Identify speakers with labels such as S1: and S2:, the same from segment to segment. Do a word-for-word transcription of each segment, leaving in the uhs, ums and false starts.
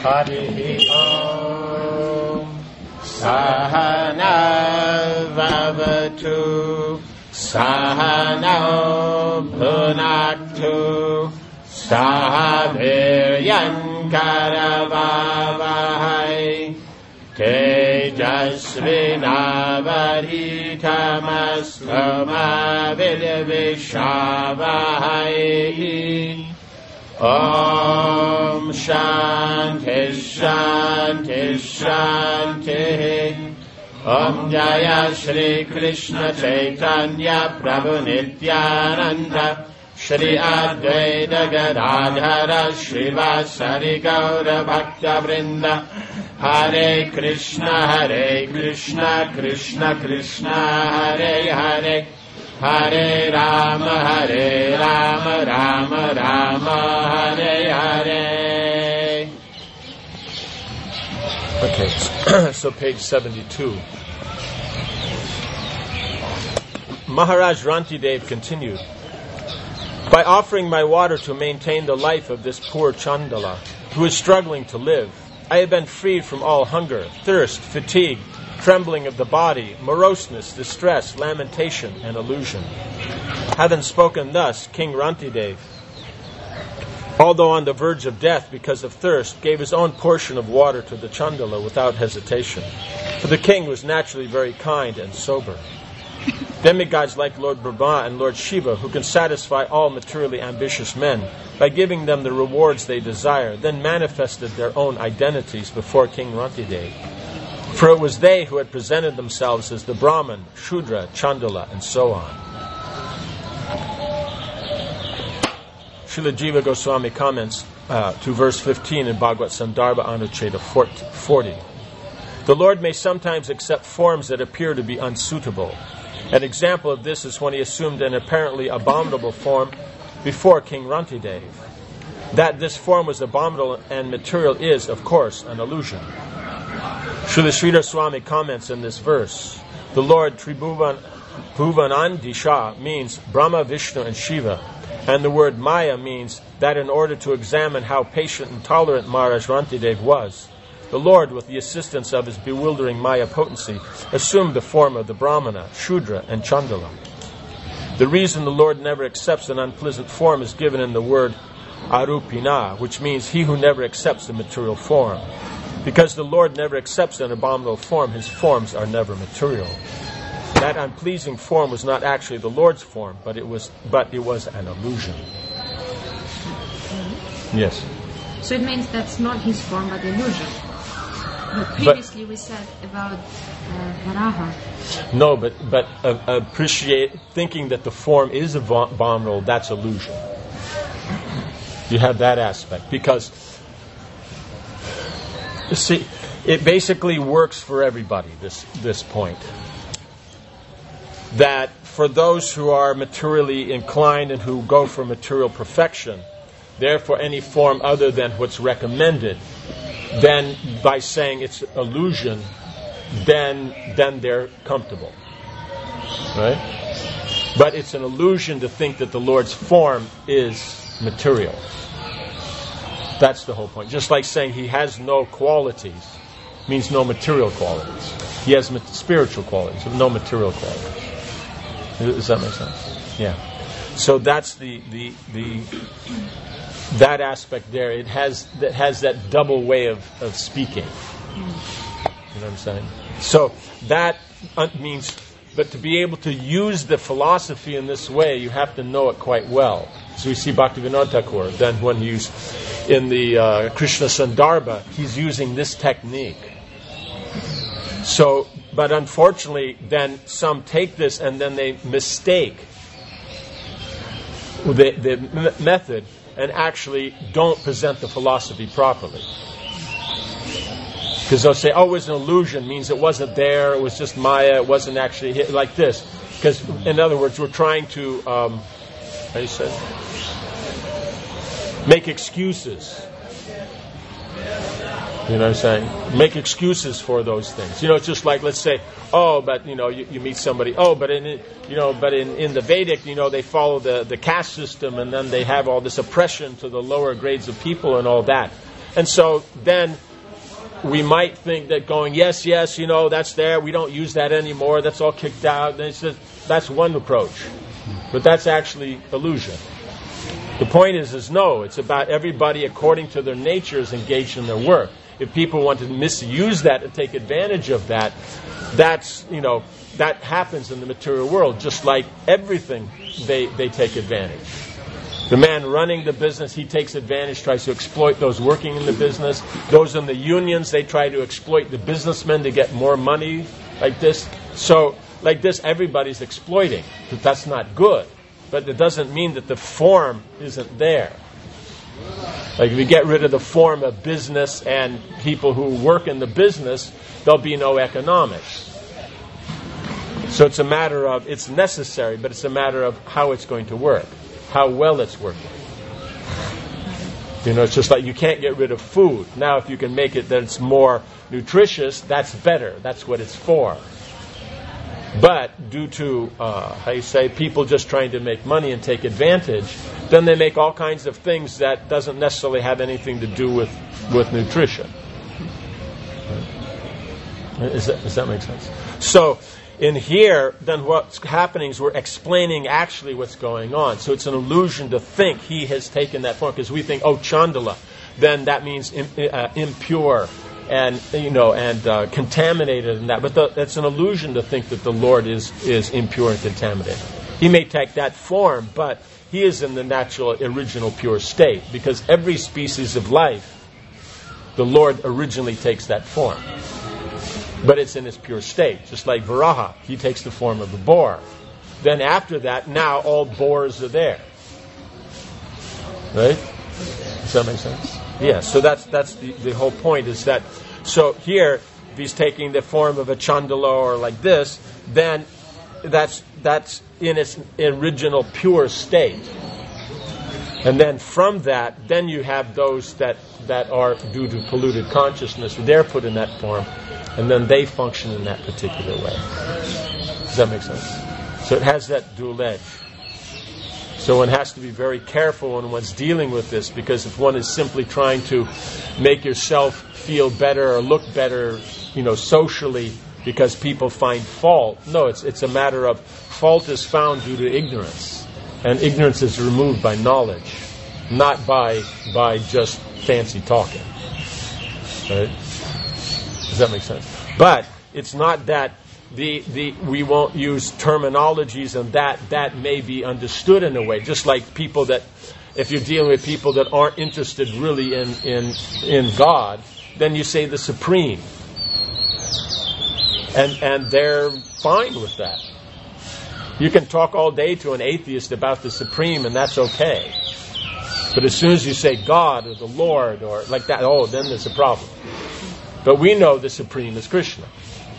S1: Harihi Om. Sahana Vavatu Sahana Bhunaktu Sahaviryan Karavavahai Tejasvinavaditamaskama Vidvishavahai. Om Shanti Shanti Shanti. Om Jaya Shri Krishna Chaitanya Prabhu Nityananda Shri Advaita Gadadhara Srivasari Gaura Bhakta Vrinda. Hare Krishna Hare Krishna Krishna Krishna Hare Hare Hare Rama Hare Rama Rama Rama Hare Hare.
S2: Okay, so page seventy-two. Maharaj Rantidev continued, by offering my water to maintain the life of this poor Chandala, who is struggling to live, I have been freed from all hunger, thirst, fatigue, trembling of the body, moroseness, distress, lamentation, and illusion. Having spoken thus, King Rantidev, although on the verge of death because of thirst, gave his own portion of water to the Chandala without hesitation. For the king was naturally very kind and sober. Demigods like Lord Brahma and Lord Shiva, who can satisfy all materially ambitious men by giving them the rewards they desire, then manifested their own identities before King Rantidev. For it was they who had presented themselves as the Brahman, Shudra, Chandala, and so on. Srila Jiva Goswami comments uh, to verse fifteen in Bhagavad Sandarbha Anucheta forty. The Lord may sometimes accept forms that appear to be unsuitable. An example of this is when he assumed an apparently abominable form before King Rantidev. That this form was abominable and material is, of course, an illusion. Srila Sridhar Swami comments in this verse, the Lord Tribhuvan Bhuvanandisha means Brahma, Vishnu, and Shiva, and the word Maya means that in order to examine how patient and tolerant Maharaj Rantidev was, the Lord, with the assistance of his bewildering Maya potency, assumed the form of the Brahmana, Shudra, and Chandala. The reason the Lord never accepts an unpleasant form is given in the word Arupina, which means he who never accepts the material form. Because the Lord never accepts an abominable form, his forms are never material. That unpleasing form was not actually the Lord's form, but it was but it was an illusion. Yes.
S3: So it means that's not his form, but illusion. But previously but, we said about uh, Varaha.
S2: No, but but uh, appreciate thinking that the form is abominable. That's illusion. You have that aspect because you see, it basically works for everybody. This this point that for those who are materially inclined and who go for material perfection, therefore any form other than what's recommended, then by saying it's illusion, then then they're comfortable, right? But it's an illusion to think that the Lord's form is material. That's the whole point. Just like saying he has no qualities means no material qualities. He has spiritual qualities, but no material qualities. Does that make sense? Yeah. So that's the the the that aspect there. It has that has that double way of, of speaking. You know what I'm saying? So that means, but to be able to use the philosophy in this way, you have to know it quite well. So we see Bhaktivinoda Thakur, then when he's in the uh, Krishna Sandarbha, he's using this technique. So, but unfortunately, then some take this and then they mistake the, the m- method and actually don't present the philosophy properly. Because they'll say, oh, it was an illusion, means it wasn't there, it was just Maya, it wasn't actually hit, like this. Because, in other words, we're trying to, um, how do you say, make excuses. You know what I'm saying? Make excuses for those things. You know, it's just like, let's say, oh, but, you know, you, you meet somebody, oh, but in, you know, but in, in the Vedic, you know, they follow the, the caste system and then they have all this oppression to the lower grades of people and all that. And so then we might think that going, yes, yes, you know, that's there, we don't use that anymore, that's all kicked out. And it's just, that's one approach. But that's actually illusion. The point is, is no, it's about everybody according to their nature is engaged in their work. If people want to misuse that and take advantage of that, that's, you know, that happens in the material world, just like everything they, they take advantage. The man running the business, he takes advantage, tries to exploit those working in the business. Those in the unions, they try to exploit the businessmen to get more money, like this. So, like this, everybody's exploiting. But that's not good. But it doesn't mean that the form isn't there. Like if you get rid of the form of business and people who work in the business, there'll be no economics. So it's a matter of, it's necessary, but it's a matter of how it's going to work, how well it's working. You know, it's just like you can't get rid of food. Now if you can make it that it's more nutritious, that's better. That's what it's for. But due to, uh, how you say, people just trying to make money and take advantage, then they make all kinds of things that doesn't necessarily have anything to do with, with nutrition. Is that, does that make sense? So, in here, then what's happening is we're explaining actually what's going on. So it's an illusion to think he has taken that form, because we think, oh, Chandala, then that means im- uh, impure and, you know, and uh, contaminated and that. But the, it's an illusion to think that the Lord is, is impure and contaminated. He may take that form, but he is in the natural, original, pure state, because every species of life, the Lord originally takes that form. But it's in its pure state, just like Varaha. He takes the form of the boar. Then after that, now all boars are there. Right? Does that make sense? Yeah, so that's that's the, the whole point is that, so here, if he's taking the form of a Chandala or like this, then that's that's in its original pure state. And then from that, then you have those that, that are due to polluted consciousness, they're put in that form, and then they function in that particular way. Does that make sense? So it has that dual edge. So one has to be very careful when one's dealing with this, because if one is simply trying to make yourself feel better or look better, you know, socially, because people find fault, no, it's it's a matter of fault is found due to ignorance, and ignorance is removed by knowledge, not by by just fancy talking. Right? Does that make sense? But it's not that the the we won't use terminologies, and that that may be understood in a way. Just like people that, if you're dealing with people that aren't interested really in in in God, then you say the Supreme, and and they're fine with that. You can talk all day to an atheist about the Supreme, and that's okay. But as soon as you say God or the Lord or like that, oh, then there's a problem. But we know the Supreme is Krishna.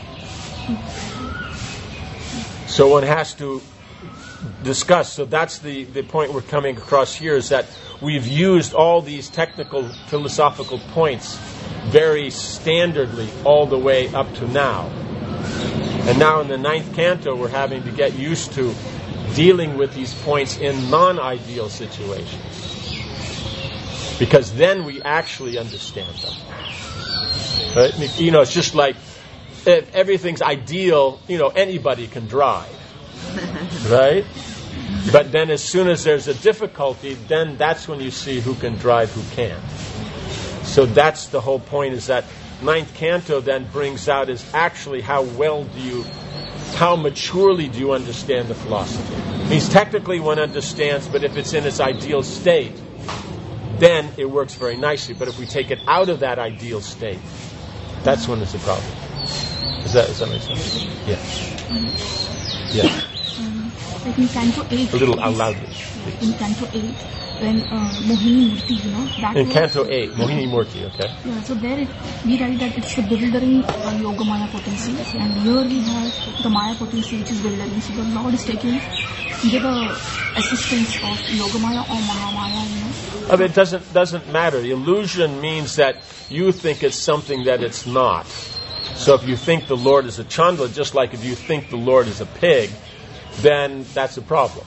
S2: So one has to discuss. So that's the, the point we're coming across here, is that we've used all these technical philosophical points very standardly all the way up to now. And now in the ninth canto, we're having to get used to dealing with these points in non-ideal situations. Because then we actually understand them. Right? You know, it's just like, if everything's ideal, you know, anybody can drive. Right? But then as soon as there's a difficulty, then that's when you see who can drive, who can't. So that's the whole point, is that ninth canto then brings out is actually how well do you, how maturely do you understand the philosophy. It means technically one understands, but if it's in its ideal state, then it works very nicely. But if we take it out of that ideal state, that's when it's a problem. Does that, does that make sense? Yeah. Yeah.
S4: Um, like in Canto eight.
S2: A little loudly, please.
S4: In Canto eight, when uh, Mohini Murti, you know, that
S2: in
S4: was,
S2: Canto eight, Mohini Murti, okay.
S4: Yeah, so there it, we write that it's the bewildering uh, Yoga Maya potency, and here we have the Maya potency which is bewildering. So the Lord is taking the assistance of Yoga Maya or Mahamaya, you know.
S2: I mean, it doesn't doesn't matter. The illusion means that you think it's something that it's not. So if you think the Lord is a Chandala, just like if you think the Lord is a pig, then that's a problem.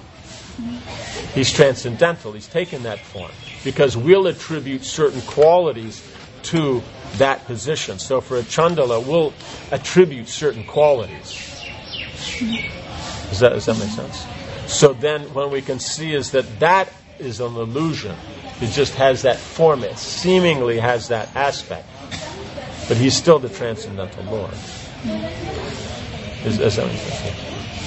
S2: He's transcendental. He's taken that form. Because we'll attribute certain qualities to that position. So for a Chandala, we'll attribute certain qualities. Does that, does that make sense? So then when we can see is that that is an illusion. It just has that form. It seemingly has that aspect. But he's still the transcendental Lord. Is, is that what you're saying?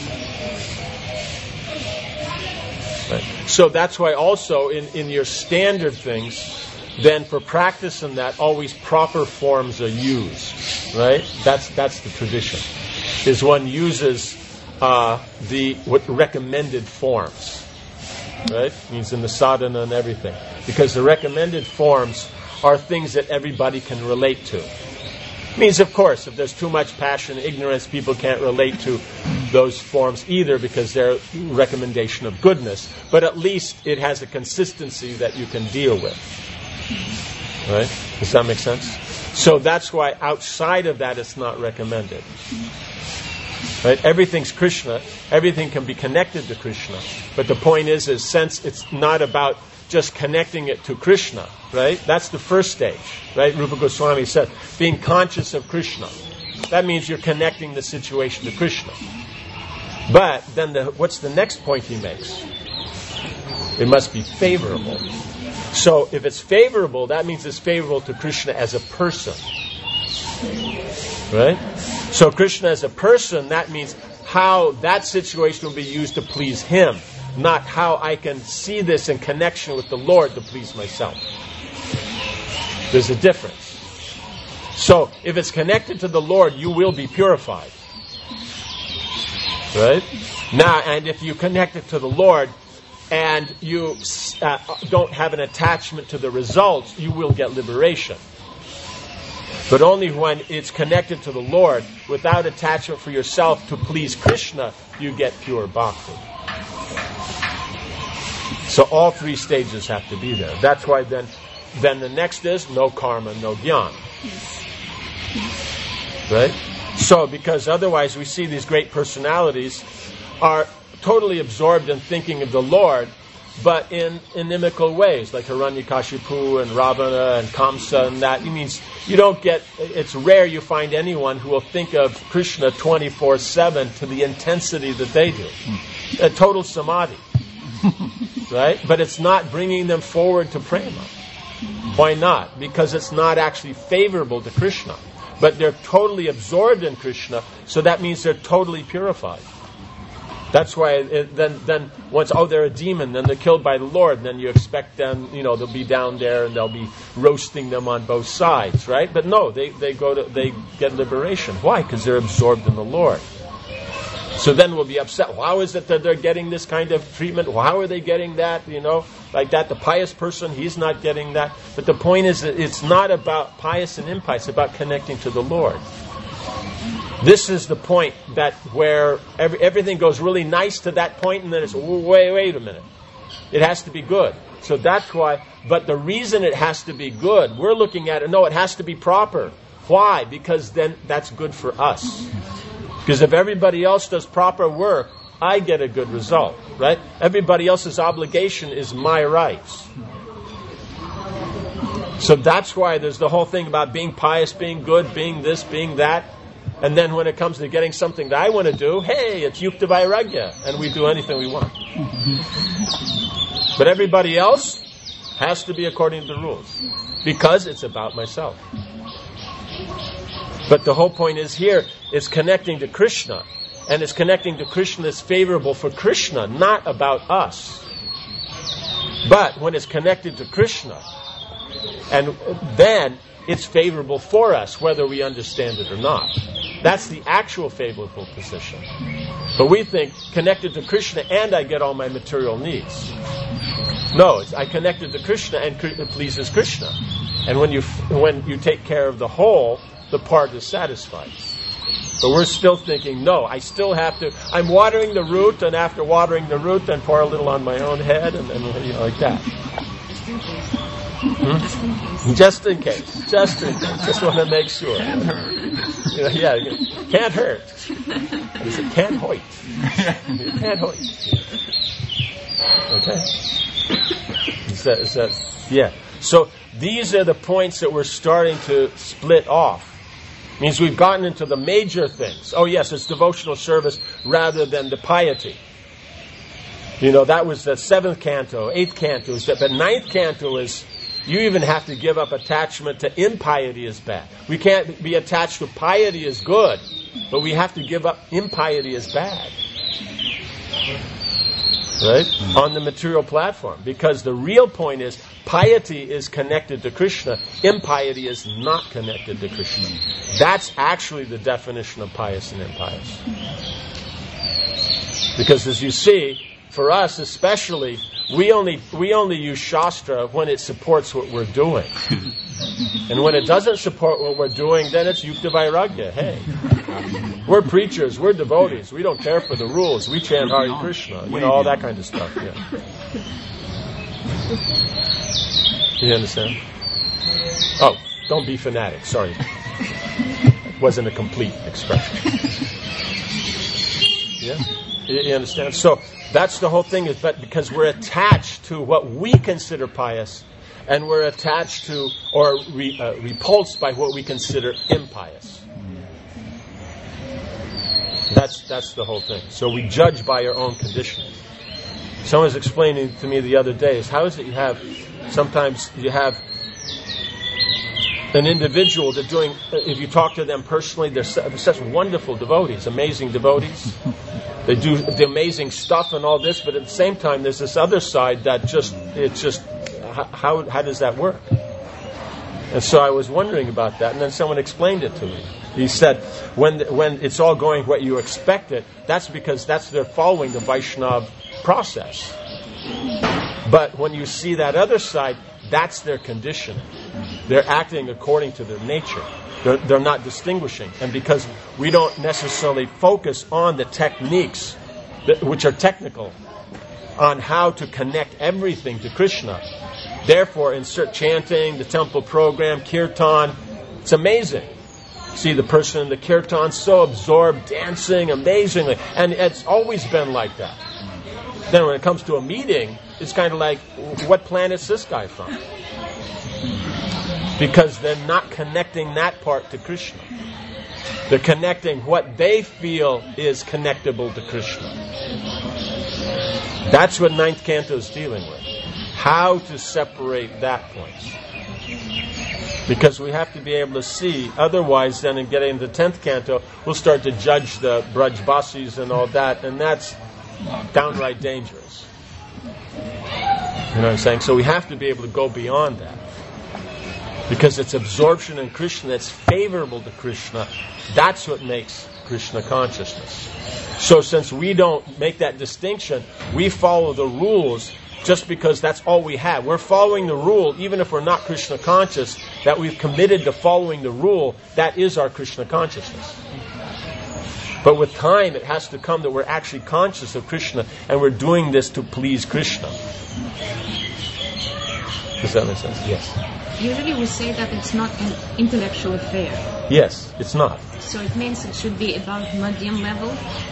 S2: Right. So that's why also in, in your standard things, then for practicing that, always proper forms are used. Right? That's that's the tradition. Is one uses uh, the what recommended forms. Right? Means in the sadhana and everything. Because the recommended forms are things that everybody can relate to. Means, of course, if there's too much passion, ignorance, people can't relate to those forms either because they're recommendation of goodness. But at least it has a consistency that you can deal with. Right? Does that make sense? So that's why outside of that it's not recommended. Right? Everything's Krishna. Everything can be connected to Krishna. But the point is, is since it's not about just connecting it to Krishna, right? That's the first stage, right? Rupa Goswami said, being conscious of Krishna. That means you're connecting the situation to Krishna. But then the, what's the next point he makes? It must be favorable. So if it's favorable, that means it's favorable to Krishna as a person. Right? So Krishna as a person, that means how that situation will be used to please him, not how I can see this in connection with the Lord to please myself. There's a difference. So if it's connected to the Lord, you will be purified. Right? Now, and if you connect it to the Lord and you uh, don't have an attachment to the results, you will get liberation. But only when it's connected to the Lord, without attachment for yourself to please Krishna, you get pure bhakti. So all three stages have to be there. That's why then, then the next is no karma, no jnana. Right? So, because otherwise we see these great personalities are totally absorbed in thinking of the Lord, but in inimical ways, like Hiranyakashipu and Ravana and Kamsa and that. It means you don't get, it's rare you find anyone who will think of Krishna twenty-four seven to the intensity that they do. A total samadhi. Right? But it's not bringing them forward to prema. Why not? Because it's not actually favorable to Krishna. But they're totally absorbed in Krishna, so that means they're totally purified. That's why it, then, then once, oh, they're a demon, then they're killed by the Lord, then you expect them, you know, they'll be down there and they'll be roasting them on both sides, right? But no, they, they go to, they get liberation. Why? Because they're absorbed in the Lord. So then we'll be upset. How is it that they're getting this kind of treatment? How are they getting that? You know, like that. The pious person, he's not getting that. But the point is that it's not about pious and impious. It's about connecting to the Lord. This is the point that where every, everything goes really nice to that point, and then it's, wait, wait a minute. It has to be good. So that's why, but the reason it has to be good, we're looking at it, no, it has to be proper. Why? Because then that's good for us. Because if everybody else does proper work, I get a good result, right? Everybody else's obligation is my rights. So that's why there's the whole thing about being pious, being good, being this, being that. And then when it comes to getting something that I want to do, hey, it's Yukta Vairagya, and we do anything we want. But everybody else has to be according to the rules, because it's about myself. But the whole point is here, it's connecting to Krishna. And it's connecting to Krishna that's favorable for Krishna, not about us. But when it's connected to Krishna, and then it's favorable for us, whether we understand it or not. That's the actual favorable position. But we think, connected to Krishna and I get all my material needs. No, it's, I connected to Krishna and it pleases Krishna. And when you when you take care of the whole, the part is satisfied. But we're still thinking, no, I still have to, I'm watering the root, and after watering the root, then pour a little on my own head, and, and you know, like that. Hmm? Just in case. Just in case. Just want to make sure. Can't hurt. You know, yeah, can't hurt. He said, can't hoit. Can't hoit. Okay? Is that, is that, yeah. So these are the points that we're starting to split off. Means we've gotten into the major things. Oh yes, it's devotional service rather than the piety. You know, that was the seventh canto, eighth canto. But ninth canto is, you even have to give up attachment to impiety is bad. We can't be attached to piety is good, but we have to give up impiety is bad. Right? On the material platform. Because the real point is, piety is connected to Krishna. Impiety is not connected to Krishna. That's actually the definition of pious and impious. Because as you see, for us especially, we only we only use Shastra when it supports what we're doing. And when it doesn't support what we're doing, then it's Yukta Vairagya. Hey, we're preachers, we're devotees, we don't care for the rules, we chant Hare Krishna, you know, all that kind of stuff. Yeah. You understand? Oh, don't be fanatic, sorry. It wasn't a complete expression. Yeah? You, you understand? So, that's the whole thing, is that because we're attached to what we consider pious, and we're attached to, or re, uh, repulsed by what we consider impious. That's that's the whole thing. So we judge by our own conditioning. Someone was explaining to me the other day, is how is it you have, sometimes you have an individual that doing, if you talk to them personally, they're such wonderful devotees, amazing devotees. They do the amazing stuff and all this, but at the same time, there's this other side that just, it's just, how how does that work? And so I was wondering about that, and then someone explained it to me. He said, when when it's all going what you expected, that's because that's they're following the Vaishnava process. But when you see that other side, that's their condition. They're acting according to their nature. They're, they're not distinguishing. And because we don't necessarily focus on the techniques, that, which are technical, on how to connect everything to Krishna, therefore insert chanting, the temple program, kirtan, it's amazing. See the person in the kirtan so absorbed, dancing amazingly. And it's always been like that. Then when it comes to a meeting, it's kind of like, what planet's this guy from? Because they're not connecting that part to Krishna. They're connecting what they feel is connectable to Krishna. That's what ninth canto is dealing with. How to separate that point. Because we have to be able to see, otherwise then in getting into tenth canto, we'll start to judge the Brajbasis and all that, and that's downright dangerous. You know what I'm saying? So we have to be able to go beyond that. Because it's absorption in Krishna that's favorable to Krishna. That's what makes Krishna consciousness. So since we don't make that distinction, we follow the rules just because that's all we have. We're following the rule, even if we're not Krishna conscious, that we've committed to following the rule, that is our Krishna consciousness. But with time, it has to come that we're actually conscious of Krishna, and we're doing this to please Krishna. Does that make sense? Yes.
S3: Usually we say that it's not an intellectual affair.
S2: Yes, it's not.
S3: So it means it should be about medium level?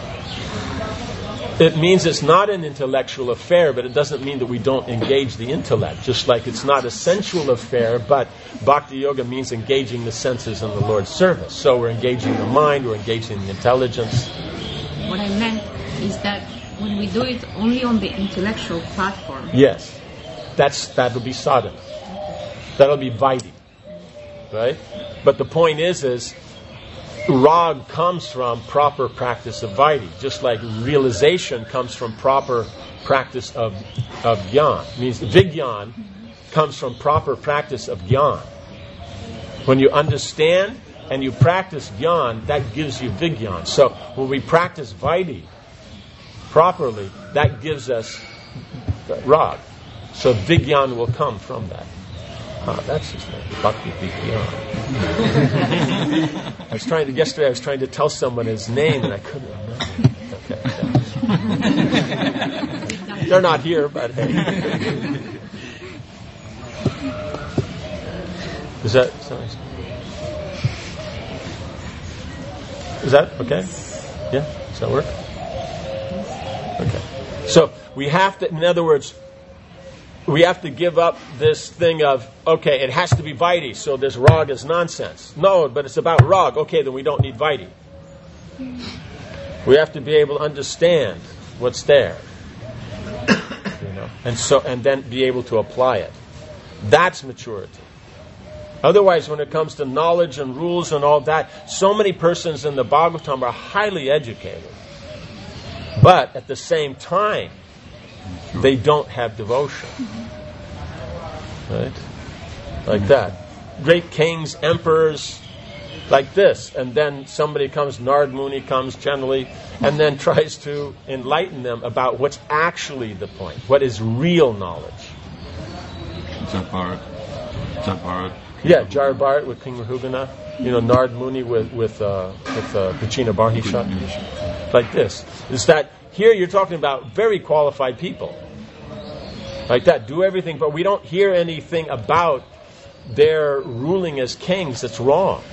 S2: It means it's not an intellectual affair, but it doesn't mean that we don't engage the intellect. Just like it's not a sensual affair, but Bhakti Yoga means engaging the senses in the Lord's service. So we're engaging the mind, we're engaging the intelligence.
S3: What I meant is that when we do it only on the intellectual platform...
S2: Yes, that's that'll be sadhana. That'll be vaidhi. Right? But the point is, is rag comes from proper practice of vaidhi, just like realization comes from proper practice of of jnana. It means vigyan comes from proper practice of jnana. When you understand and you practice jnana, that gives you vigyan. So when we practice vaidhi properly, that gives us rag. So vigyan will come from that. Ah, that's his name, Bhakti Vigyan. I was trying to, yesterday I was trying to tell someone his name and I couldn't remember. Okay. They're not here, but hey. Is that, is that okay? Yeah? Does that work? Okay. So we have to, in other words, we have to give up this thing of, okay, it has to be Vaidhi, so this Rag is nonsense. No, but it's about Rag. Okay, then we don't need Vaidhi. We have to be able to understand what's there, you know, and so and then be able to apply it. That's maturity. Otherwise, when it comes to knowledge and rules and all that, so many persons in the Bhagavatam are highly educated, but at the same time, they don't have devotion. Right? Like that. Great kings, emperors, like this. And then somebody comes, Narad Muni comes generally, and then tries to enlighten them about what's actually the point. What is real knowledge.
S5: Jabharat. Jabharat.
S2: Yeah, Jarbharat with King Rahugana. You know, Narad Muni with with uh, with uh, Prachina Barhisha. Like this. Is that here you're talking about very qualified people. Like that. Do everything, but we don't hear anything about their ruling as kings that's wrong.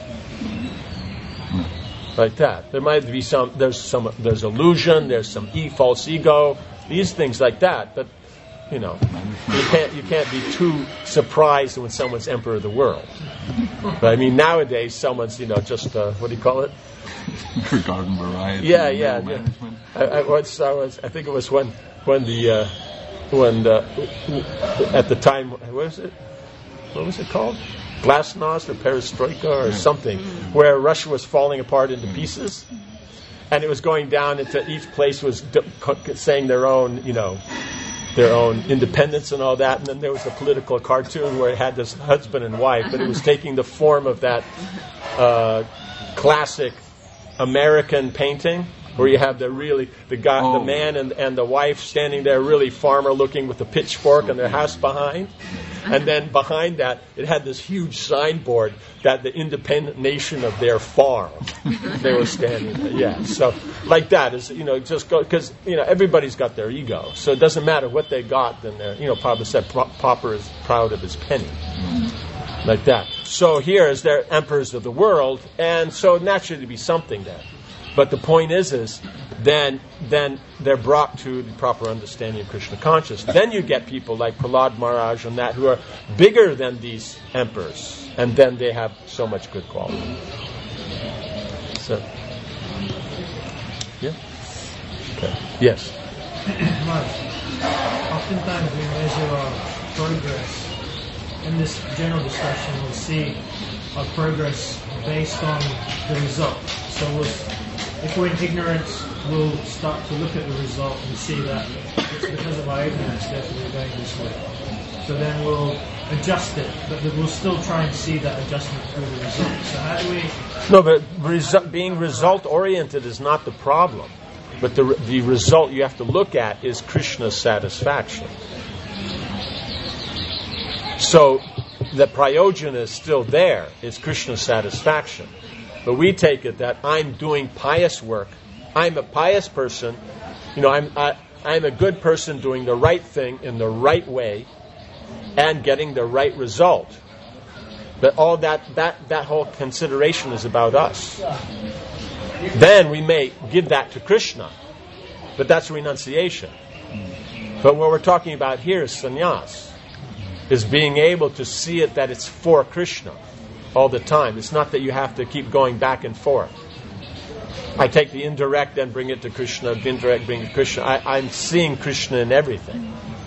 S2: Like that. There might be some there's some there's illusion, there's some e false ego, these things like that, but you know, you can't you can't be too surprised when someone's emperor of the world. But I mean, nowadays someone's you know just uh, what do you call it?
S5: Garden variety.
S2: Yeah, yeah. yeah. I, I, was, I was I think it was when when the uh, when the, at the time what was it? What was it called? Glasnost or Perestroika or something, where Russia was falling apart into pieces, and it was going down into each place was d- saying their own you know. their own independence and all that, and then there was a political cartoon where it had this husband and wife, but it was taking the form of that uh, classic American painting where you have the really the guy, oh. the man and and the wife standing there, really farmer looking with a pitchfork and their house behind, and then behind that it had this huge signboard that the independent nation of their farm they were standing there. Yeah, so like that is you know just go because you know everybody's got their ego, so it doesn't matter what they got. Then they're you know Prabhupada said Pauper is proud of his penny. Like that. So here is they're emperors of the world, and so naturally to be something there. But the point is, is then then they're brought to the proper understanding of Krishna consciousness. Then you get people like Prahlad Maharaj and that who are bigger than these emperors, and then they have so much good quality. So, yeah, okay, yes.
S6: Oftentimes we measure our progress. In this general discussion, we'll see our progress based on the result. So we'll, if we're in ignorance, we'll start to look at the result and see that it's because of our ignorance that we're going this way. So then we'll adjust it, but we'll still try and see that adjustment through the result. So how do we...
S2: No, but resu- being result-oriented is not the problem. But the the result you have to look at is Krishna's satisfaction. So the prayojana is still there. It's Krishna's satisfaction. But we take it that I'm doing pious work. I'm a pious person. You know, I'm I, I'm a good person doing the right thing in the right way and getting the right result. But all that that, that whole consideration is about us. Then we may give that to Krishna. But that's renunciation. But what we're talking about here is sannyas. Is being able to see it that it's for Krishna all the time. It's not that you have to keep going back and forth. I take the indirect and bring it to Krishna, the indirect bring it to Krishna. I, I'm seeing Krishna in everything.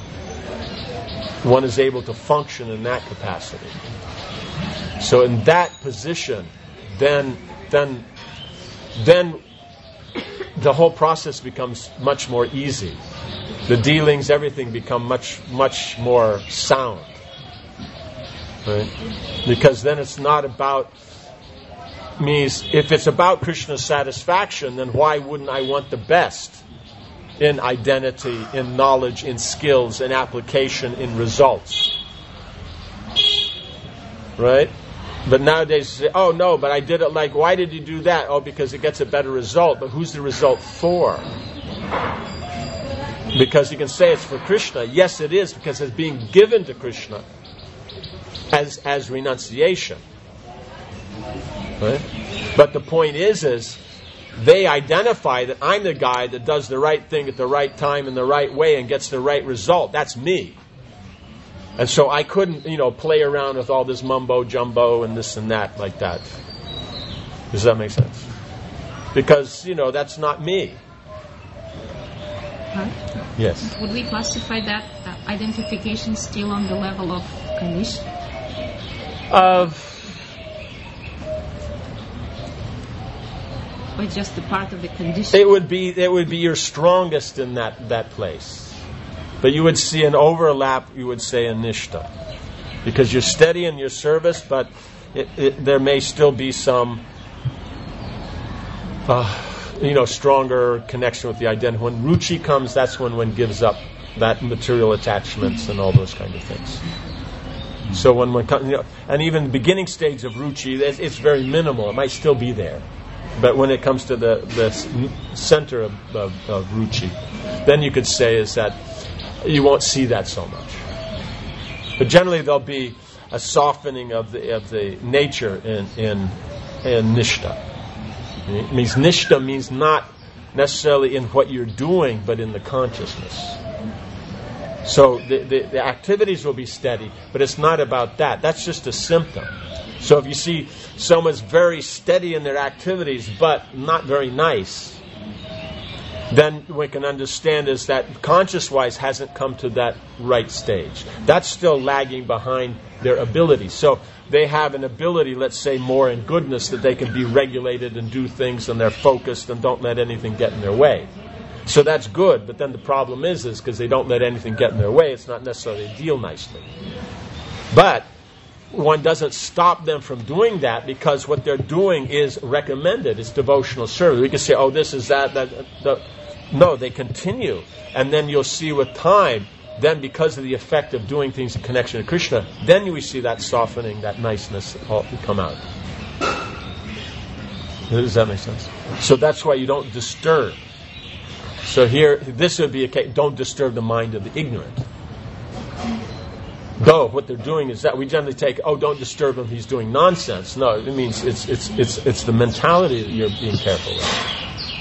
S2: One is able to function in that capacity. So in that position, then then then the whole process becomes much more easy. The dealings, everything become much, much more sound. Right? Because then it's not about me. If it's about Krishna's satisfaction, then why wouldn't I want the best in identity, in knowledge, in skills, in application, in results? Right? But nowadays, you say, oh no, but I did it like, why did you do that? Oh, because it gets a better result. But who's the result for? Because you can say it's for Krishna. Yes, it is, because it's being given to Krishna as as renunciation. Right? But the point is, is they identify that I'm the guy that does the right thing at the right time in the right way and gets the right result. That's me. And so I couldn't, you know, play around with all this mumbo jumbo and this and that like that. Does that make sense? Because, you know, that's not me.
S3: Huh?
S2: Yes.
S3: Would we classify that uh, identification still on the level of condition?
S2: Uh,
S3: or just a part of the condition?
S2: It would be it would be your strongest in that, that place. But you would see an overlap, you would say, in nishta. Because you're steady in your service, but it, it, there may still be some uh, you know, stronger connection with the identity. When ruchi comes, that's when one gives up that material attachments and all those kind of things. So when one comes, you know, and even the beginning stage of ruchi, it's, it's very minimal. It might still be there. But when it comes to the, the center of, of, of ruchi, then you could say is that you won't see that so much. But generally there'll be a softening of the of the nature in in, in nishta. It means nishta means not necessarily in what you're doing, but in the consciousness. So the, the, the activities will be steady, but it's not about that. That's just a symptom. So if you see someone's very steady in their activities, but not very nice, then we can understand is that conscious-wise hasn't come to that right stage. That's still lagging behind their ability. So they have an ability, let's say, more in goodness, that they can be regulated and do things, and they're focused and don't let anything get in their way. So that's good, but then the problem is, is because they don't let anything get in their way, it's not necessarily deal nicely. But one doesn't stop them from doing that, because what they're doing is recommended. It's devotional service. We can say, oh, this is that, that, that. No, they continue. And then you'll see with time, then because of the effect of doing things in connection to Krishna, then we see that softening, that niceness all come out. Does that make sense? So that's why you don't disturb. So here, this would be a case, don't disturb the mind of the ignorant. Though what they're doing is that we generally take, oh, don't disturb him, he's doing nonsense. No, it means it's it's it's it's the mentality that you're being careful with.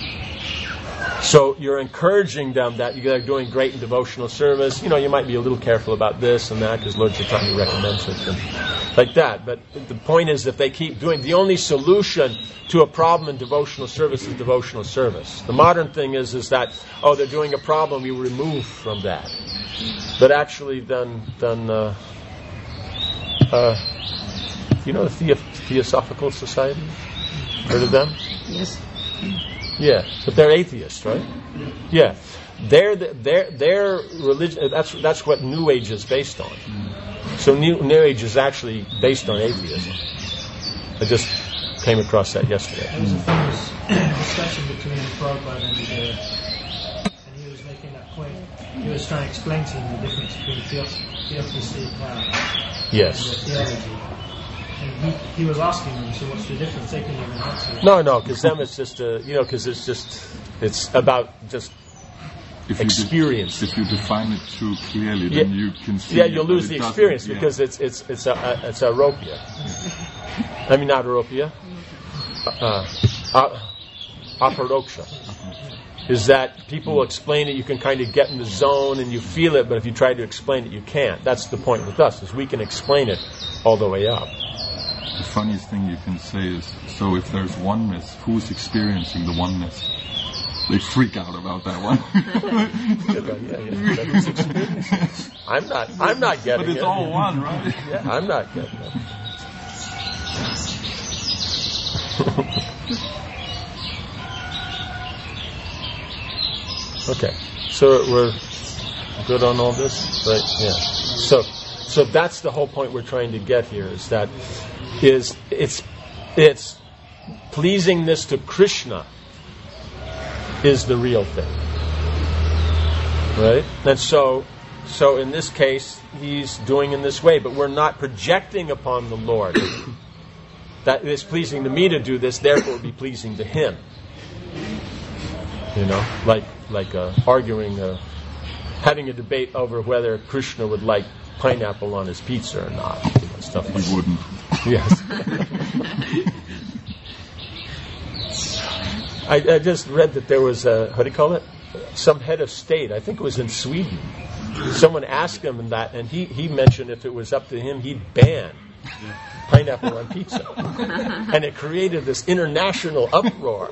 S2: So you're encouraging them that you're doing great in devotional service. You know, you might be a little careful about this and that because Lord Chaitanya recommends it and like that. But the point is, if they keep doing, the only solution to a problem in devotional service is devotional service. The modern thing is is that, oh, they're doing a problem, we remove from that. But actually, then, then, uh, uh, you know the Theo- Theosophical Society? Heard of them?
S3: Yes.
S2: Yeah, but they're atheists, right? Yeah, their their their religion. That's that's what New Age is based on. So New New Age is actually based on atheism. I just came across that yesterday.
S6: There was a famous discussion between Prabhupada and uh, and he was making that point. He was trying to explain to him the difference between theos- theosophy uh,
S2: yes.
S6: and theology. And he, he was asking them, so what's the difference? They couldn't even answer it.
S2: No, no, because them it's just a, you know, because it's just, it's about just
S5: if
S2: experience.
S5: You de- if you define it too clearly,
S2: yeah.
S5: then you can see.
S2: Yeah, you'll lose the
S5: doesn't-
S2: experience
S5: yeah.
S2: because it's it's it's a, a it's aropia. I mean, not aropia. Uh, uh, aparoksha. Is that people will explain it, you can kind of get in the zone and you feel it, but if you try to explain it, you can't. That's the point with us, is we can explain it all the way up.
S5: The funniest thing you can say is, so if there's oneness, who's experiencing the oneness? They freak out about that one.
S2: yeah, yeah. Who's experiencing it? I'm not. I'm not getting it.
S5: But it's
S2: it.
S5: all one, right?
S2: Yeah, I'm not getting it. Okay, so we're good on all this, right? Yeah. So, so that's the whole point we're trying to get here. Is that is it's it's pleasingness to Krishna is the real thing, right? And so, so in this case, he's doing in this way, but we're not projecting upon the Lord that it is pleasing to me to do this, therefore it will be pleasing to Him. You know, like like uh, arguing, uh, having a debate over whether Krishna would like pineapple on his pizza or not. You know, stuff like
S5: He wouldn't.
S2: Yes. I, I just read that there was a, what do you call it? Some head of state, I think it was in Sweden, Someone asked him that, and he, he mentioned if it was up to him, he'd ban pineapple on pizza. And it created this international uproar.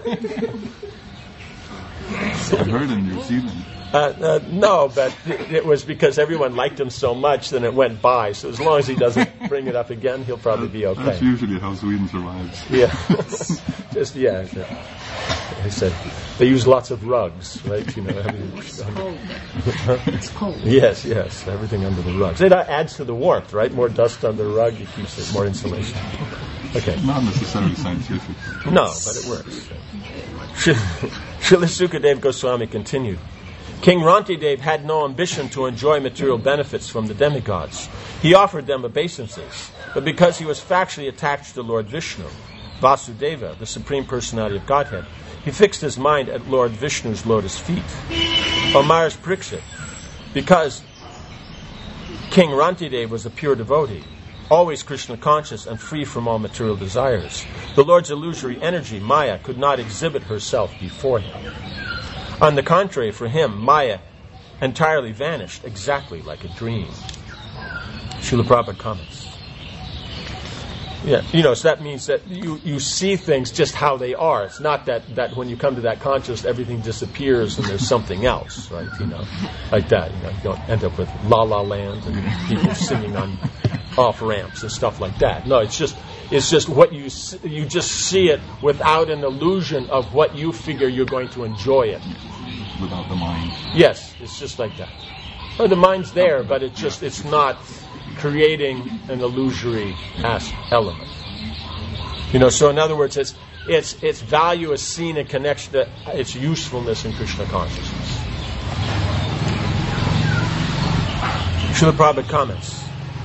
S5: I heard in New Zealand.
S2: Uh, uh, no, but it, it was because everyone liked him so much, then it went by. So as long as he doesn't bring it up again, he'll probably be okay.
S5: That's usually how Sweden survives.
S2: Yeah. Just, yeah. yeah. He said they use lots of rugs, right? You know, having,
S3: It's cold there. It's cold.
S2: Yes, yes, everything under the rugs. It adds to the warmth, right? More dust on the rug, it keeps it more insulation. Okay.
S5: Not necessarily scientific.
S2: No, but it works. Srila Sukadeva Goswami continued. King Rantidev had no ambition to enjoy material benefits from the demigods. He offered them obeisances, but because he was factually attached to Lord Vishnu, Vasudeva, the Supreme Personality of Godhead, he fixed his mind at Lord Vishnu's lotus feet. O Maharaj Pariksit, because King Rantidev was a pure devotee, always Krishna conscious and free from all material desires, the Lord's illusory energy, Maya, could not exhibit herself before him. On the contrary, for him, Maya entirely vanished, exactly like a dream. Srila Prabhupada comments. Yeah, you know, so that means that you, you see things just how they are. It's not that, that when you come to that consciousness, everything disappears and there's something else, right? You know, like that. You know, you don't end up with La La Land and people singing on off ramps and stuff like that. No, it's just it's just what you you just see it without an illusion of what you figure you're going to enjoy it.
S5: Without the mind.
S2: Yes, it's just like that. Well, the mind's there, but it's just it's not creating an illusory as element. You know, so in other words, it's its its value is seen in connection to its usefulness in Krishna consciousness. Srila Prabhupada comments.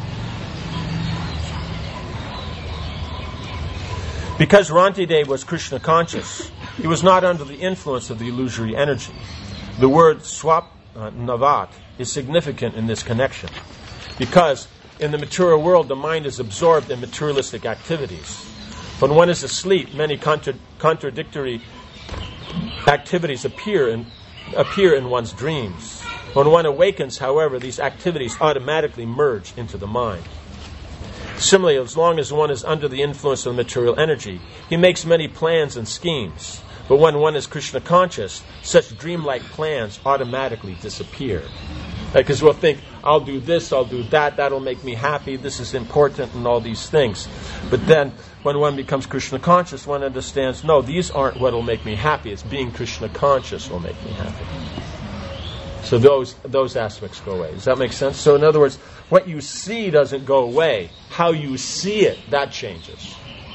S2: Because Rantidev was Krishna conscious, he was not under the influence of the illusory energy. The word swap uh, navat is significant in this connection, because in the material world the mind is absorbed in materialistic activities. When one is asleep, many contra- contradictory activities appear in, appear in one's dreams. When one awakens, however, these activities automatically merge into the mind. Similarly, as long as one is under the influence of material energy, he makes many plans and schemes. But when one is Krishna conscious, such dreamlike plans automatically disappear. Because we'll think, I'll do this, I'll do that, that'll make me happy, this is important, and all these things. But then, when one becomes Krishna conscious, one understands, no, these aren't what will make me happy. It's being Krishna conscious will make me happy. So those those aspects go away. Does that make sense? So in other words, what you see doesn't go away. How you see it, that changes.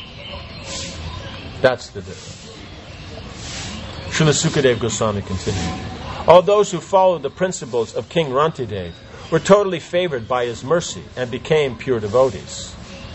S2: That's the difference. Srila Sukadeva Goswami continued. All those who followed the principles of King Rantidev were totally favored by his mercy and became pure devotees.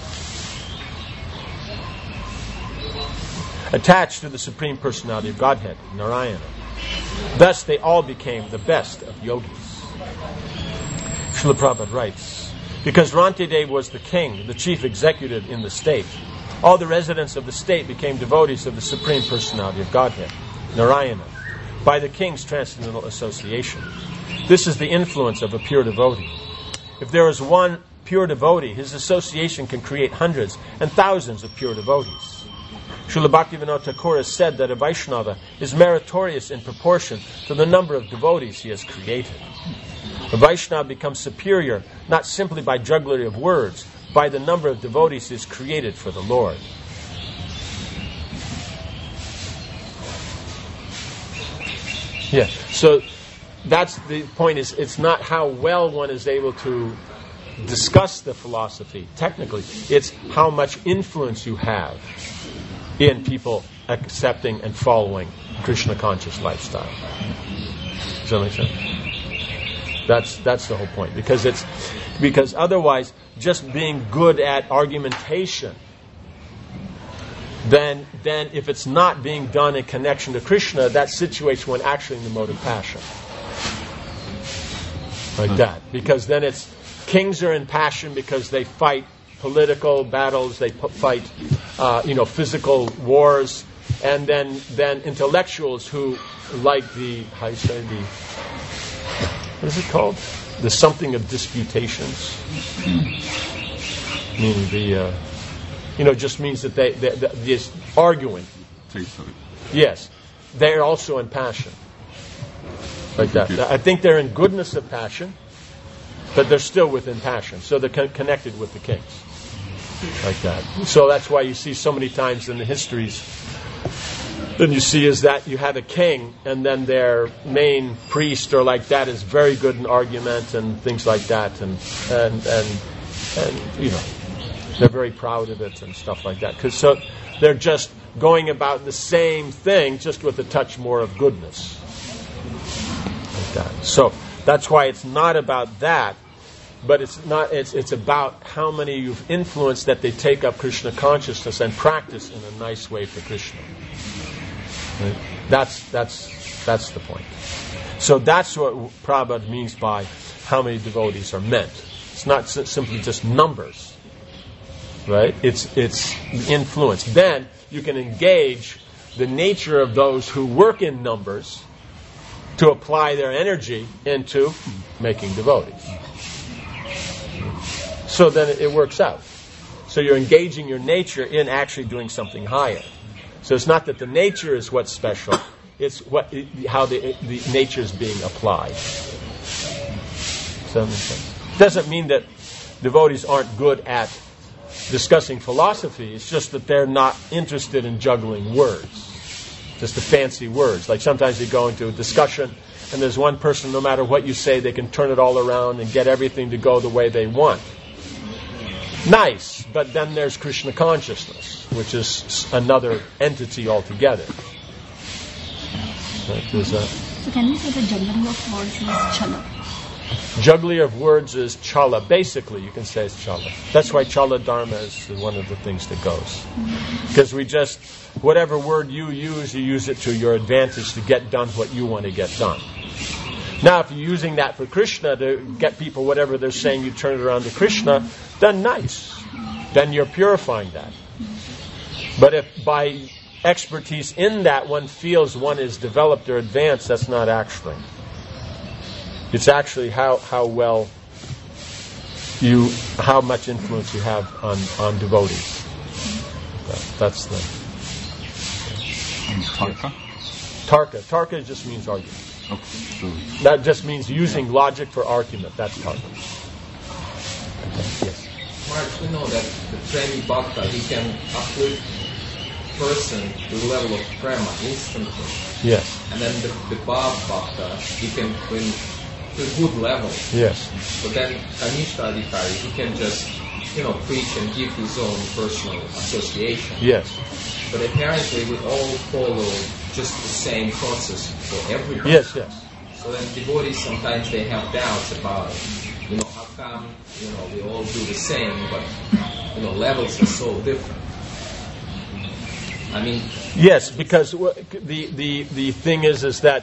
S2: Attached to the Supreme Personality of Godhead, Narayana. Thus they all became the best of yogis. Srila Prabhupada writes, because Rantidev was the king, the chief executive in the state, all the residents of the state became devotees of the Supreme Personality of Godhead, Narayana, by the king's transcendental association. This is the influence of a pure devotee. If there is one pure devotee, his association can create hundreds and thousands of pure devotees. Srila Bhaktivinoda Thakur has said that a Vaishnava is meritorious in proportion to the number of devotees he has created. A Vaishnava becomes superior not simply by jugglery of words, by the number of devotees he has created for the Lord. Yeah, so that's the point, is it's not how well one is able to discuss the philosophy technically, it's how much influence you have in people accepting and following Krishna conscious lifestyle. Does that make sense? That's that's the whole point. Because it's because otherwise, just being good at argumentation, then then if it's not being done in connection to Krishna, that situates one actually in the mode of passion. Like that. Because then it's kings are in passion because they fight political battles, they fight, uh, you know, physical wars, and then then intellectuals who like the how you say the what is it called? there's something of disputations, meaning the uh, you know just means that they, they, they just arguing.
S5: Taste of it.
S2: Yes, they're also in passion, like that. I think they're in goodness of passion, but they're still within passion, so they're con- connected with the kings, like that. So that's why you see so many times in the histories. Then you see is that you have a king, and then their main priest or like that is very good in argument and things like that, and and and and you know they're very proud of it and stuff like that. Because so they're just going about the same thing, just with a touch more of goodness, like that. So that's why it's not about that, but it's not. It's it's about how many you've influenced that they take up Krishna consciousness and practice in a nice way for Krishna. Right? That's that's that's the point. So that's what Prabhupada means by how many devotees are meant. It's not s- simply just numbers, right? It's it's influence. Then you can engage the nature of those who work in numbers to apply their energy into making devotees. So then it, it works out. So you're engaging your nature in actually doing something higher. So it's not that the nature is what's special; it's what how the the nature is being applied. Does that make sense? Doesn't mean that devotees aren't good at discussing philosophy. It's just that they're not interested in juggling words, just the fancy words. Like sometimes you go into a discussion, and there's one person. No matter what you say, they can turn it all around and get everything to go the way they want. Nice, but then there's Krishna consciousness, which is another entity altogether. Right, a,
S4: so can we say the juggling of words is chala?
S2: Juggling of words is chala. Basically, you can say it's chala. That's why chala dharma is one of the things that goes. Because we just, whatever word you use, you use it to your advantage to get done what you want to get done. Now, if you're using that for Krishna to get people whatever they're saying, you turn it around to Krishna, then nice. Then you're purifying that. But if by expertise in that one feels one is developed or advanced, that's not actually. It's actually how, how well you, how much influence you have on, on devotees. That, that's the...
S5: And Tarka?
S2: Tarka. Tarka just means argument.
S5: Okay, so
S2: that just means using logic for argument. That's Tarka. Okay, yes.
S7: Mark, we know that the Premi Bhakta, he can uplift person to the level of Prema instantly.
S2: Yes.
S7: And then the, the Bhav Bhakta, he can bring to a good level.
S2: Yes.
S7: But then Kanishta Adhikari, he can just, you know, preach and give his own personal association.
S2: Yes.
S7: But apparently we all follow just the same process for everybody.
S2: Yes, yes.
S7: So then devotees sometimes they have doubts about it. You know, how come, you know, we all do the same, but, you know, levels are so different. I mean...
S2: Yes, because the, the, the thing is, is that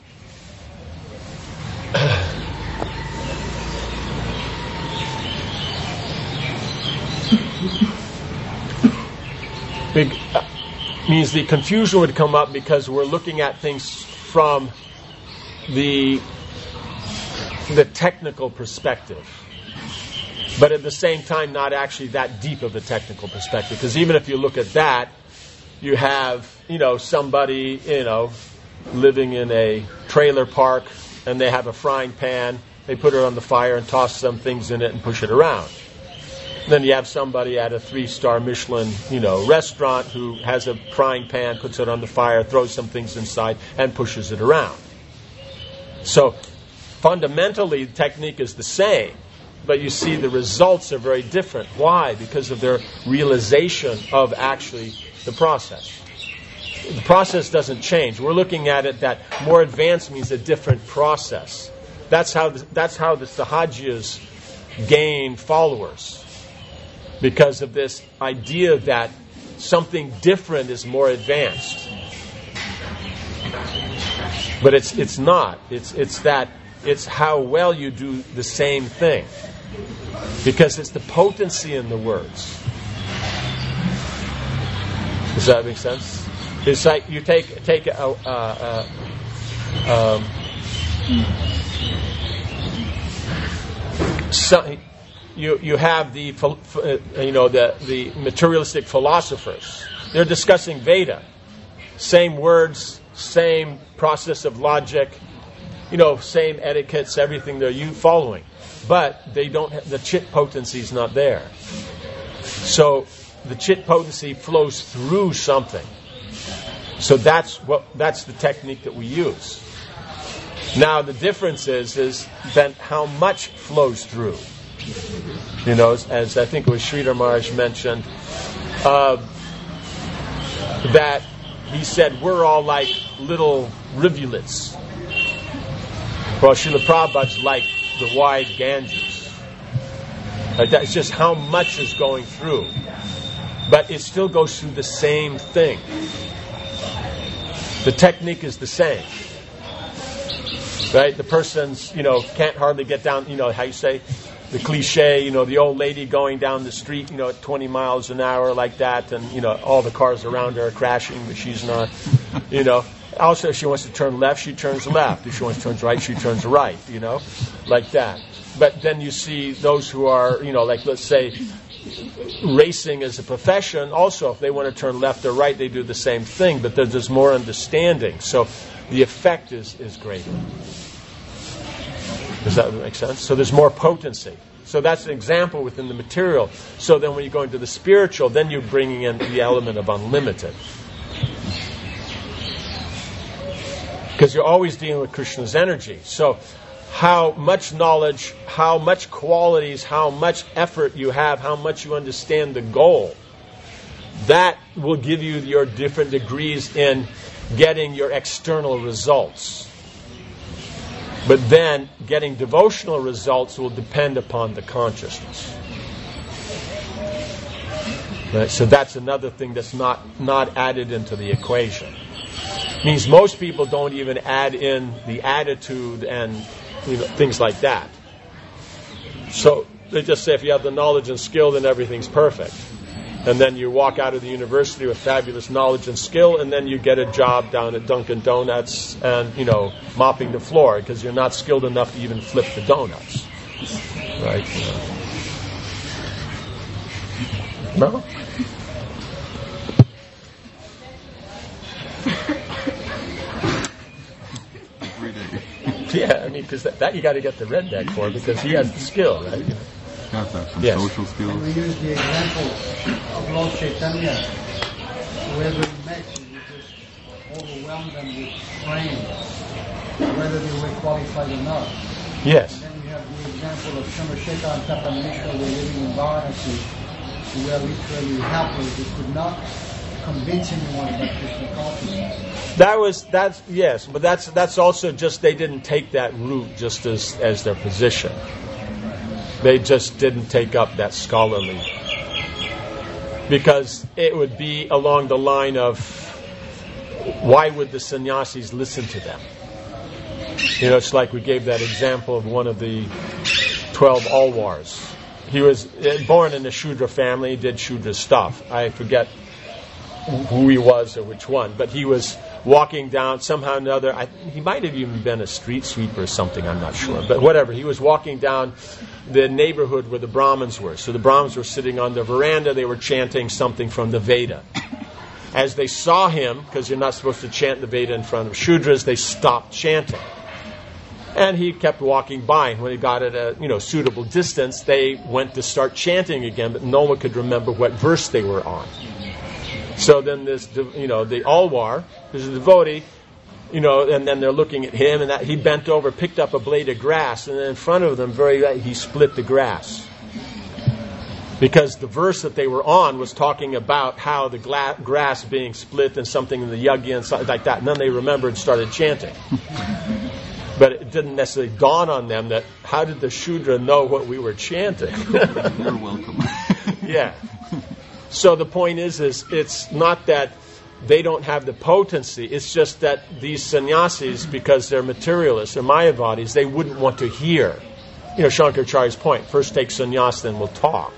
S2: big... Uh, means the confusion would come up because we're looking at things from the the technical perspective, but at the same time not actually that deep of a technical perspective. Because even if you look at that, you have you know somebody you know living in a trailer park and they have a frying pan. They put it on the fire and toss some things in it and push it around. Then you have somebody at a three-star Michelin, you know, restaurant who has a frying pan, puts it on the fire, throws some things inside, and pushes it around. So, fundamentally, the technique is the same, but you see the results are very different. Why? Because of their realization of actually the process. The process doesn't change. We're looking at it that more advanced means a different process. That's how the, that's how the Sahajas gain followers. Because of this idea that something different is more advanced. But it's it's not. It's it's that it's how well you do the same thing. Because it's the potency in the words. Does that make sense? It's like you take take a, a, a um, So, you you have the uh, you know the the materialistic philosophers. They're discussing Veda, same words, same process of logic, you know, same etiquettes, everything they're you following, but they don't have, the chit potency is not there. So the chit potency flows through something. So that's what that's the technique that we use. Now the difference is is then how much flows through. You know, as, as I think it was Sridhar Maharaj mentioned, uh, that he said we're all like little rivulets. Well, Srila Prabhupada's like the wide Ganges. Like that, it's just how much is going through. But it still goes through the same thing. The technique is the same. Right? The person's, you know, can't hardly get down, you know, how you say, the cliche, you know, the old lady going down the street, you know, at twenty miles an hour like that, and, you know, all the cars around her are crashing, but she's not, you know. Also, if she wants to turn left, she turns left. If she wants to turn right, she turns right, you know, like that. But then you see those who are, you know, like, let's say, racing as a profession, also, if they want to turn left or right, they do the same thing, but there's, there's more understanding. So the effect is, is greater. Does that make sense? So there's more potency. So that's an example within the material. So then when you go into the spiritual, then you're bringing in the element of unlimited. Because you're always dealing with Krishna's energy. So how much knowledge, how much qualities, how much effort you have, how much you understand the goal, that will give you your different degrees in getting your external results. But then getting devotional results will depend upon the consciousness. Right? So that's another thing that's not, not added into the equation. Means most people don't even add in the attitude and, you know, things like that. So they just say if you have the knowledge and skill, then everything's perfect. And then you walk out of the university with fabulous knowledge and skill, and then you get a job down at Dunkin' Donuts and, you know, mopping the floor because you're not skilled enough to even flip the donuts. Right? No? Yeah, I mean, because that, that you got to get the redneck for, because he has the skill, right? You
S5: got that, some
S2: yes.
S5: social skills.
S8: And we use the example of Lord Chaitanya. Whoever he met, he would just overwhelm them with praying, whether they were qualified or not.
S2: Yes.
S8: And then we have the example of Chandrasekhar and Tapanishka who were living in Varanasi, who were literally helpless. They could not convince anyone about Krishna consciousness.
S2: That was that's yes, but that's that's also just they didn't take that route just as as their position. They just didn't take up that scholarly, because it would be along the line of why would the sannyasis listen to them? You know, it's like we gave that example of one of the twelve Alwars. He was born in a Shudra family, did Shudra stuff. I forget who he was or which one, but he was walking down somehow or another. I, he might have even been a street sweeper or something, I'm not sure, but whatever. He was walking down the neighborhood where the Brahmins were. So the Brahmins were sitting on the veranda, they were chanting something from the Veda. As they saw him, because you're not supposed to chant the Veda in front of Shudras, they stopped chanting. And he kept walking by, and when he got at a you know suitable distance, they went to start chanting again, but no one could remember what verse they were on. So then this, you know, the Alwar, who's a devotee, you know, and then they're looking at him, and that, he bent over, picked up a blade of grass, and then in front of them, very, he split the grass. Because the verse that they were on was talking about how the gla- grass being split and something in the yajna and something like that, and then they remembered and started chanting. But it didn't necessarily dawn on them that, how did the Shudra know what we were chanting?
S5: You're welcome.
S2: Yeah. So the point is, is it's not that they don't have the potency. It's just that these sannyasis, because they're materialists or mayavadis, they wouldn't want to hear. You know, Shankaracharya's point: first take sannyas, then we'll talk.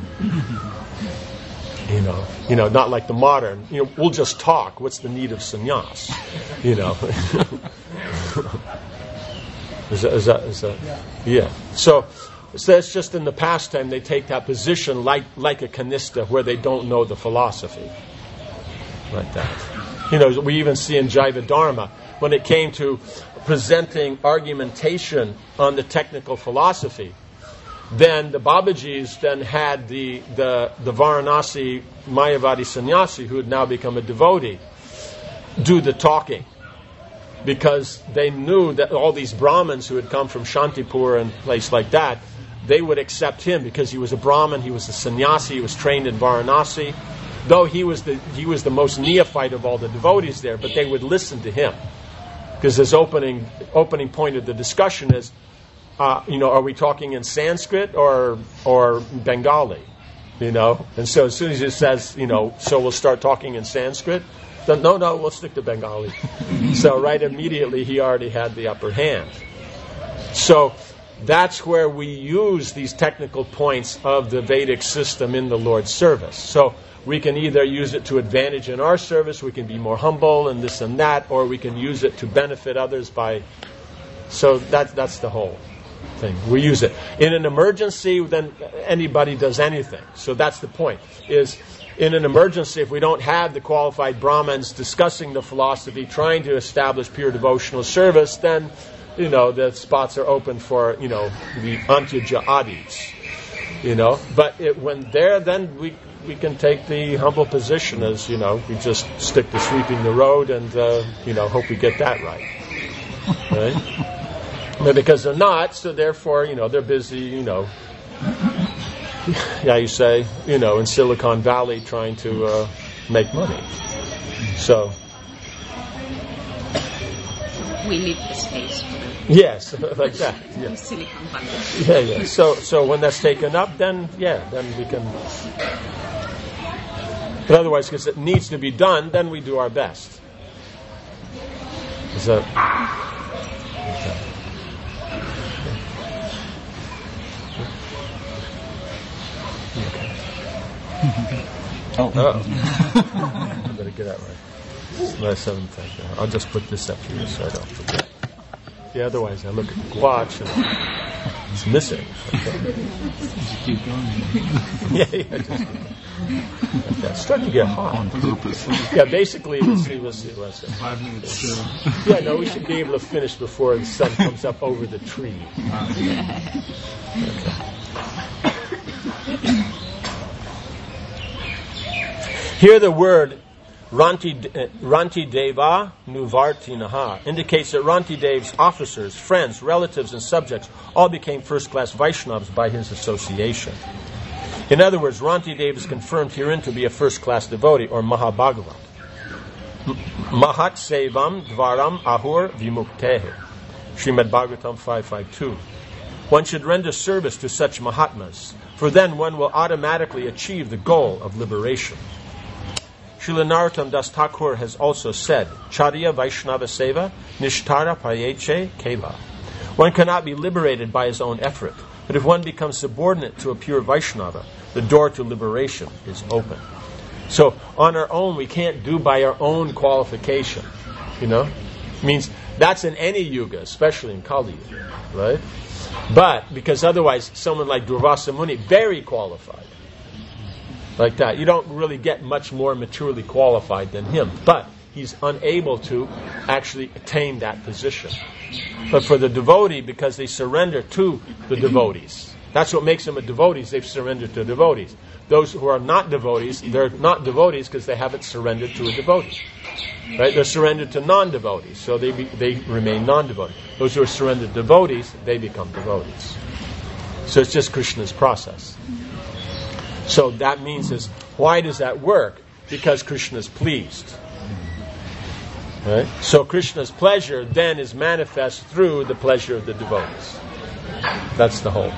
S2: You know, you know, not like the modern. You know, we'll just talk. What's the need of sannyas? You know. is that, is that, is that, yeah. So. So it's just in the pastime they take that position like like a kanista where they don't know the philosophy. Like that. You know, we even see in Jaiva Dharma, when it came to presenting argumentation on the technical philosophy, then the Babajis then had the, the, the Varanasi Mayavadi sannyasi, who had now become a devotee, do the talking. Because they knew that all these Brahmins who had come from Shantipur and place like that, they would accept him because he was a Brahmin, he was a sannyasi, he was trained in Varanasi. Though he was the he was the most neophyte of all the devotees there, but they would listen to him. Because his opening opening point of the discussion is, uh, you know, are we talking in Sanskrit or or Bengali? You know? And so as soon as he says, you know, so we'll start talking in Sanskrit, then no, no, we'll stick to Bengali. So right immediately he already had the upper hand. So that's where we use these technical points of the Vedic system in the Lord's service. So we can either use it to advantage in our service, we can be more humble and this and that, or we can use it to benefit others by... So that, that's the whole thing. We use it. In an emergency, then anybody does anything. So that's the point, is in an emergency, if we don't have the qualified Brahmins discussing the philosophy, trying to establish pure devotional service, then, you know, the spots are open for, you know, the Antyaja Adis. You know, but it, when they're, then we... we can take the humble position as, you know, we just stick to sweeping the road and, uh, you know, hope we get that right. Right? But because they're not, so therefore, you know, they're busy, you know, yeah, you say, you know, in Silicon Valley trying to uh, make money. So.
S3: We leave the space for them.
S2: Yes, like that. Yeah.
S3: Silicon Valley.
S2: Yeah, yeah. So, so when that's taken up, then, yeah, then we can... But otherwise, because it needs to be done, then we do our best. Is that... Okay. Okay.
S5: Oh.
S2: Uh-oh. I better get that right. Last seven things. I'll just put this up here so I don't forget. Yeah, otherwise I look at the watch and it's missing. Okay.
S5: Keep going.
S2: Yeah, yeah, just keep going. Okay. It's starting to get hot.
S5: On purpose.
S2: Yeah, basically, we'll see, we'll see, we'll see.
S5: Five minutes. Uh,
S2: Yeah, no, we should be able to finish before the sun comes up over the tree. Okay. Here the word Ranti, uh, Ranti Deva Nuvartinaha indicates that Ranti Dev's officers, friends, relatives, and subjects all became first-class Vaishnavas by his association. In other words, Ranti Dev is confirmed herein to be a first-class devotee, or Mahabhagavat. Mahat Sevam Dvaram Ahur Vimuktehe. Srimad Bhagavatam five fifty-two. One should render service to such Mahatmas, for then one will automatically achieve the goal of liberation. Srila Narottam Das Thakur has also said, Charya Vaishnava Seva Nishtara Payeche Keva. One cannot be liberated by his own effort, but if one becomes subordinate to a pure Vaishnava, the door to liberation is open. So on our own, we can't do by our own qualification. You know? Means that's in any yuga, especially in Kali Yuga, right? But because otherwise, someone like Durvasa Muni, very qualified, like that, you don't really get much more maturely qualified than him. But he's unable to actually attain that position. But for the devotee, because they surrender to the devotees, that's what makes them a devotees. They've surrendered to devotees. Those who are not devotees, they're not devotees because they haven't surrendered to a devotee. Right? They're surrendered to non-devotees, so they be, they remain non-devotees. Those who are surrendered to devotees, they become devotees. So it's just Krishna's process. So that means is, why does that work? Because Krishna is pleased. Right? So Krishna's pleasure then is manifest through the pleasure of the devotees. That's the whole.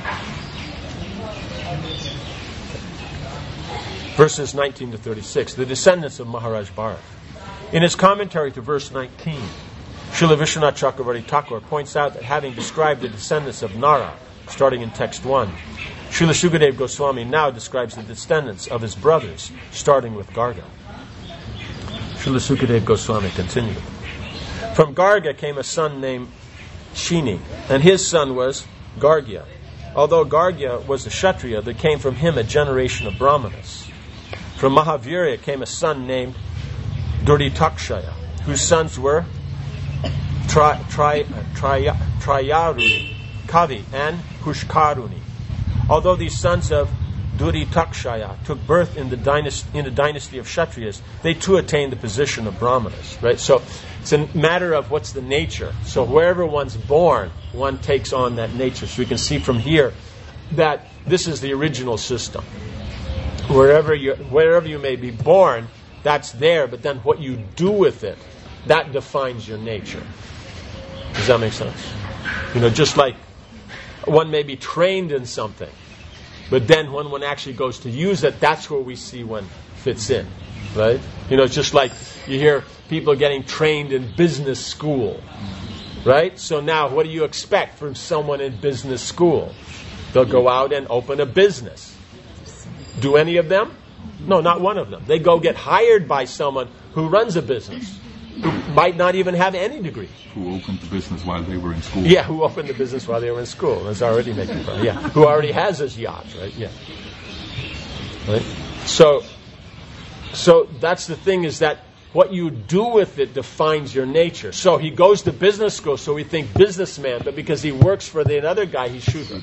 S2: Verses nineteen to thirty-six, the descendants of Maharaj Bharat. In his commentary to verse nineteen, Srila Vishwanath Chakravarti Thakur points out that having described the descendants of Nara, starting in text one, Srila Shukadev Goswami now describes the descendants of his brothers, starting with Garga. Srila Shukadev Goswami continued. From Garga came a son named Shini, and his son was Gargya. although Gargya was a Kshatriya, there came from him a generation of Brahmanas. From Mahavirya came a son named Duritakshaya, whose sons were Tri, tri, tri, Trayaruni, Kavi, and Pushkaruni. Although these sons of Duritakshaya took birth in the dynasty, in the dynasty of Kshatriyas, they too attained the position of Brahmanas. Right? So it's a matter of what's the nature. So wherever one's born, one takes on that nature. So we can see from here that this is the original system. Wherever you, wherever you may be born, that's there, but then what you do with it, that defines your nature. Does that make sense? You know, just like one may be trained in something, but then when one actually goes to use it, that's where we see one fits in, right? You know, it's just like you hear people getting trained in business school, right? So now what do you expect from someone in business school? They'll go out and open a business. Do any of them? No, not one of them. They go get hired by someone who runs a business, who might not even have any degree.
S5: Who opened the business while they were in school.
S2: Yeah, who opened the business while they were in school. That's already making fun. Yeah, who already has his yacht, right? Yeah. Right? So, so that's the thing, is that what you do with it defines your nature. So he goes to business school, so we think businessman, but because he works for the other guy, he's Shudra.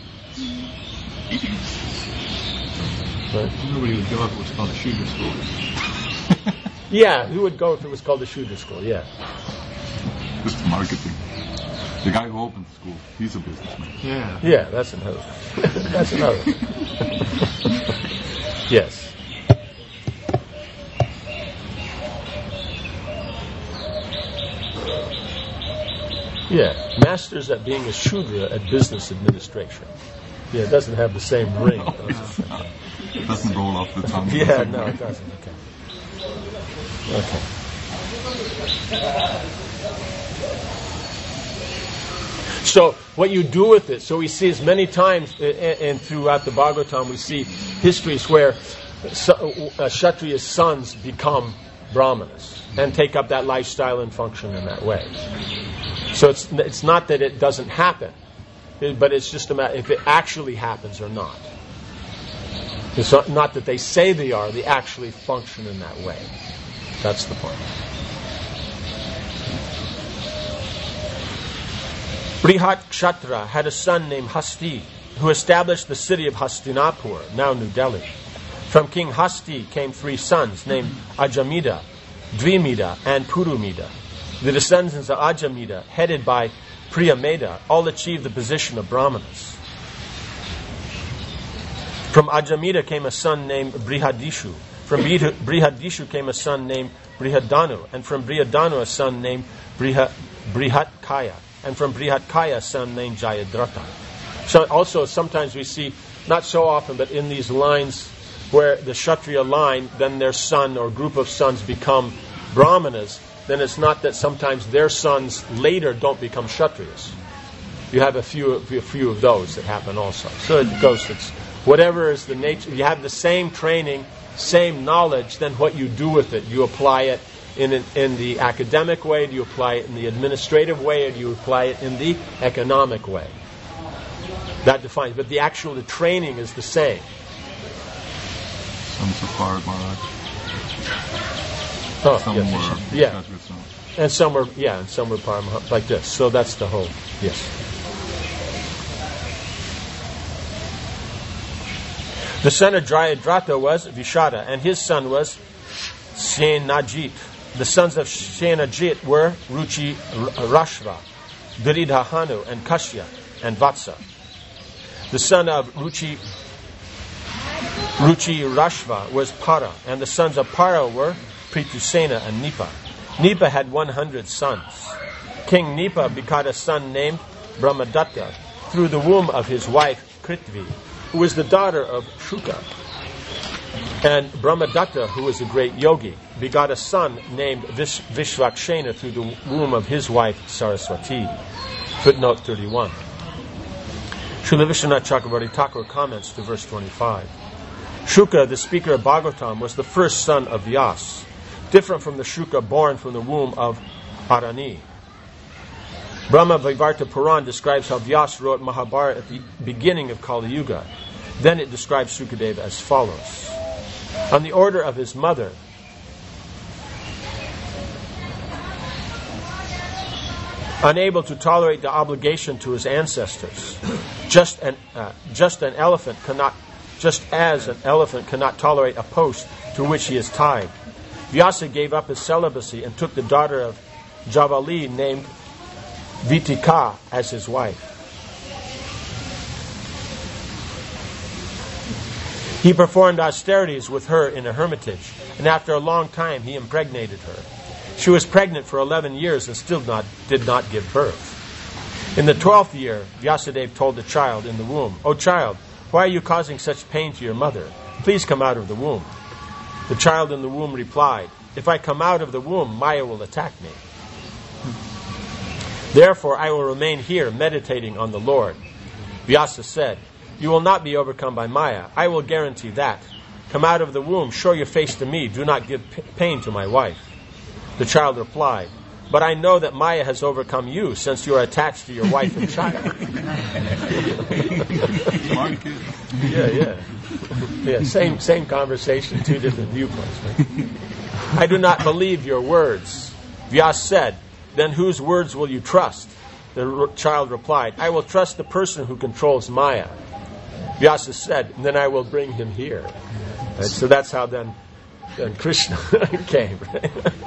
S2: Right?
S5: Nobody would go if it was called a Shudra school.
S2: Yeah, who would go if it was called a Shudra school? Yeah.
S5: Just marketing. The guy who opened the school, he's a businessman.
S2: Yeah. Yeah, that's another. That's another. Yes. Yeah, masters at being a Shudra at business administration. Yeah, it doesn't have the same ring. Does it?
S5: It doesn't roll off the tongue.
S2: Yeah, no, it doesn't. Okay. Okay. So what you do with it, so we see as many times, and throughout the Bhagavatam, we see histories where Kshatriya's sons become Brahmanas and take up that lifestyle and function in that way. So it's it's not that it doesn't happen, but it's just a matter if it actually happens or not. It's not that they say they are, they actually function in that way. That's the point. Brihat Kshatra had a son named Hasti, who established the city of Hastinapur, now New Delhi. From King Hasti came three sons named Ajamida, Dvimida, and Purumida. The descendants of Ajamida, headed by Priyameda, all achieved the position of Brahmanas. From Ajamida came a son named Brihadishu. From Brihadishu came a son named Brihadanu, and from Brihadanu a son named Briha, Brihatkaya, and from Brihatkaya a son named Jayadratha. So also sometimes we see, not so often, but in these lines where the Kshatriya line, then their son or group of sons become Brahmanas, then it's not that sometimes their sons later don't become Kshatriyas. You have a few, a few of those that happen also. So it goes, it's whatever is the nature, you have the same training, same knowledge, then what you do with it, you apply it in an, in the academic way, do you apply it in the administrative way, or do you apply it in the economic way? That defines, but the actual the training is the same.
S5: Some Safar Maharaj.
S2: Oh,
S5: some
S2: yes,
S5: were
S2: yeah, and some were yeah, and some were Paramahansa, like this. So that's the whole. Yes. The son of Jayadratha was Vishada, and his son was Senajit. The sons of Senajit were Ruchi Rashva, Diridhahanu, and Kashya, and Vatsa. The son of Ruchi Ruchi Rashva was Para, and the sons of Para were Pritusena and Nipa. Nipa had one hundred sons. King Nipa begot a son named Brahmadatta through the womb of his wife Kritvi, who was the daughter of Shuka. And Brahmadatta, who was a great yogi, begot a son named Vish- Vishvakshena through the womb of his wife Saraswati. Footnote thirty-one. Srila Vishwanath Chakravarti Thakur comments to verse twenty-five. Shuka, the speaker of Bhagavatam, was the first son of Vyas, different from the Shuka born from the womb of Arani. Brahma Vaivarta Puran describes how Vyas wrote Mahabharata at the beginning of Kali Yuga. Then it describes Sukadeva as follows. On the order of his mother, unable to tolerate the obligation to his ancestors, just an uh, just an elephant cannot, just as an elephant cannot tolerate a post to which he is tied, Vyasa gave up his celibacy and took the daughter of Javali named Vitika as his wife. He performed austerities with her in a hermitage, and after a long time he impregnated her. She was pregnant for eleven years and still not, did not give birth. In the twelfth year, Vyasadeva told the child in the womb, "O child, why are you causing such pain to your mother? Please come out of the womb." The child in the womb replied, "If I come out of the womb, Maya will attack me. Therefore, I will remain here meditating on the Lord." Vyasa said, "You will not be overcome by Maya. I will guarantee that. Come out of the womb, show your face to me. Do not give p- pain to my wife." The child replied, "But I know that Maya has overcome you, since you are attached to your wife and child."
S5: Smart kid.
S2: Yeah, yeah. Yeah, same same conversation, two different viewpoints. Right? "I do not believe your words." Vyas said, "Then whose words will you trust?" The r- child replied, "I will trust the person who controls Maya." Vyasa said, "Then I will bring him here." Right? So that's how then, then Krishna came. Right?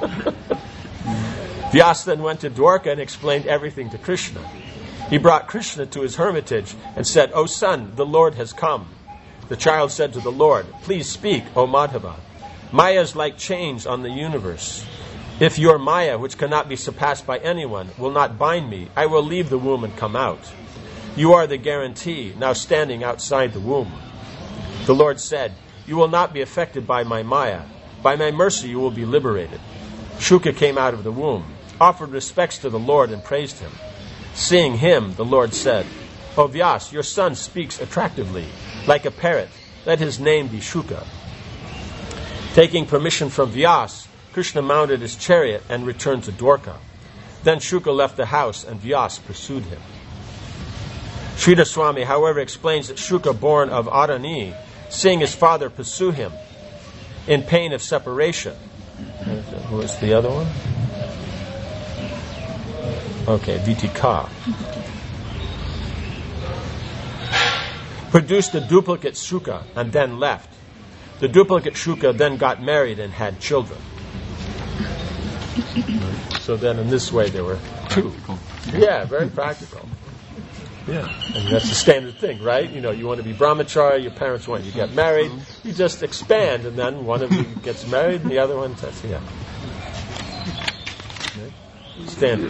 S2: Vyasa then went to Dwarka and explained everything to Krishna. He brought Krishna to his hermitage and said, "O son, the Lord has come." The child said to the Lord, "Please speak, O Madhava. Maya is like chains on the universe. If your Maya, which cannot be surpassed by anyone, will not bind me, I will leave the womb and come out. You are the guarantee, now standing outside the womb." The Lord said, "You will not be affected by my Maya. By my mercy you will be liberated." Shuka came out of the womb, offered respects to the Lord, and praised him. Seeing him, the Lord said, "O Vyas, your son speaks attractively, like a parrot. Let his name be Shuka." Taking permission from Vyas, Krishna mounted his chariot and returned to Dwarka. Then Shuka left the house and Vyas pursued him. Sridhar Swami, however, explains that Shuka, born of Adani, seeing his father pursue him in pain of separation. Who is the other one? Okay, Vitika. Produced a duplicate Shuka and then left. The duplicate Shuka then got married and had children. So then in this way there were two. Yeah, very practical. Yeah, and that's the standard thing, right? You know, you want to be brahmachari, your parents want you to get married, you just expand, and then one of you gets married, and the other one, that's, yeah. Standard.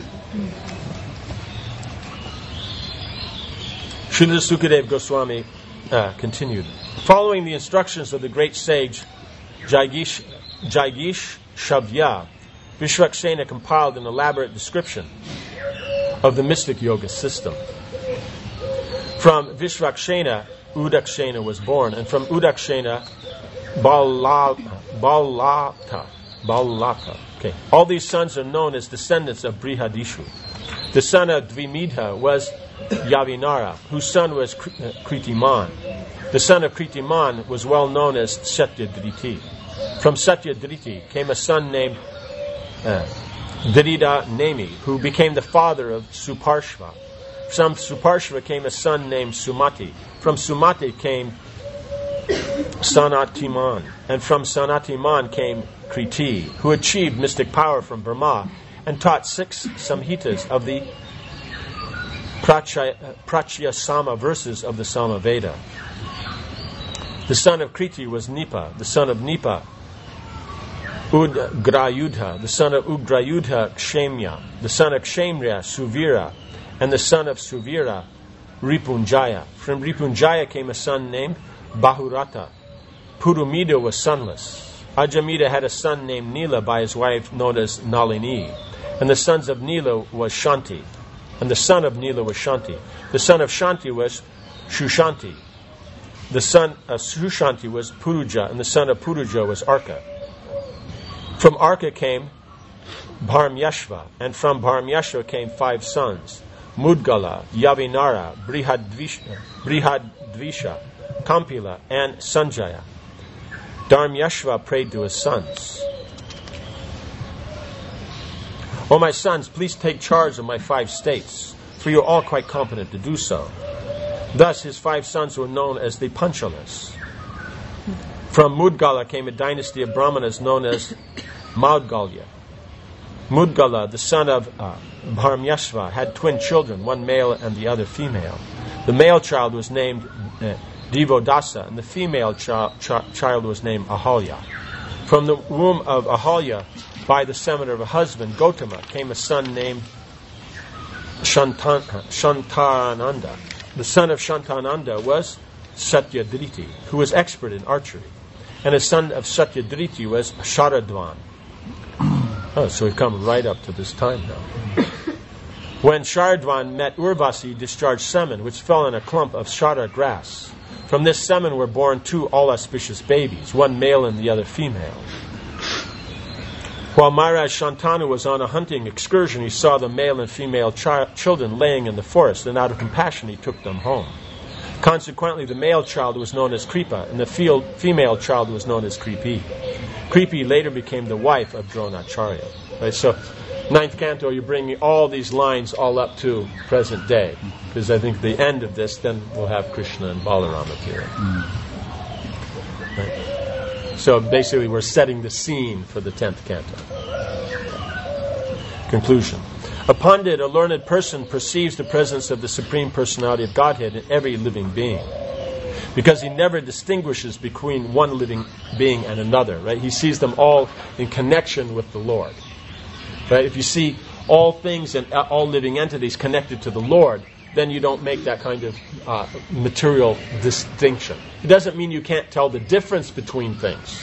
S2: Srila Sukadeva Goswami uh, continued. Following the instructions of the great sage Jaigish, Jaigish Shavya, Vishwaksena compiled an elaborate description of the mystic yoga system. From Vishwakshena, Udakshena was born, and from Udakshena, Balata. Balata. Balata. Okay. All these sons are known as descendants of Brihadishu. The son of Dvimidha was Yavinara, whose son was Kritiman. The son of Kritiman was well known as Satyadriti. From Satyadriti came a son named uh, Dirida Nemi, who became the father of Suparshva. From Suparshva came a son named Sumati. From Sumati came Sanatiman. And from Sanatiman came Kriti, who achieved mystic power from Brahma and taught six samhitas of the Pratyasama verses of the Samaveda. The son of Kriti was Nipa. The son of Nipa, Ugrayudha. The son of Ugrayudha, Kshemya. The son of Kshemya, Suvira. And the son of Suvira, Ripunjaya. From Ripunjaya came a son named Bahurata. Purumida was sonless. Ajamita had a son named Nila by his wife known as Nalini. And the sons of Nila was Shanti. And the son of Nila was Shanti. The son of Shanti was Shushanti. The son of Shushanti was Puruja. And the son of Puruja was Arka. From Arka came Bharmyashva, and from Bharmyashva came five sons, Mudgala, Yavinara, Brihadvisha, Brihadvisha, Kampila, and Sanjaya. Dharmyashva prayed to his sons, O my sons, please take charge of my five states, for you are all quite competent to do so. Thus his five sons were known as the Panchalas. From Mudgala came a dynasty of Brahmanas known as Maudgalya. Mudgala, the son of uh, Bharmyashva, had twin children, one male and the other female. The male child was named uh, Divodasa, and the female chi- chi- child was named Ahalya. From the womb of Ahalya, by the semen of her husband, Gotama, came a son named Shantan- Shantananda. The son of Shantananda was Satyadriti, who was expert in archery. And a son of Satyadriti was Sharadvan. Oh, so we've come right up to this time now. When Sharadvan met Urvasi, he discharged semen, which fell in a clump of Shara grass. From this semen were born two all-auspicious babies, one male and the other female. While Maharaj Shantanu was on a hunting excursion, he saw the male and female chi- children laying in the forest, and out of compassion he took them home. Consequently, the male child was known as Kripa, and the field, female child was known as Kripi. Kripi later became the wife of Dronacharya. Right, so, ninth canto, you're bringing all these lines all up to present day, because I think the end of this, then we'll have Krishna and Balarama appearing. Right. So basically we're setting the scene for the tenth canto. Conclusion. A Pandit, a learned person, perceives the presence of the Supreme Personality of Godhead in every living being, because he never distinguishes between one living being and another. Right? He sees them all in connection with the Lord. Right? If you see all things and all living entities connected to the Lord, then you don't make that kind of uh, material distinction. It doesn't mean you can't tell the difference between things.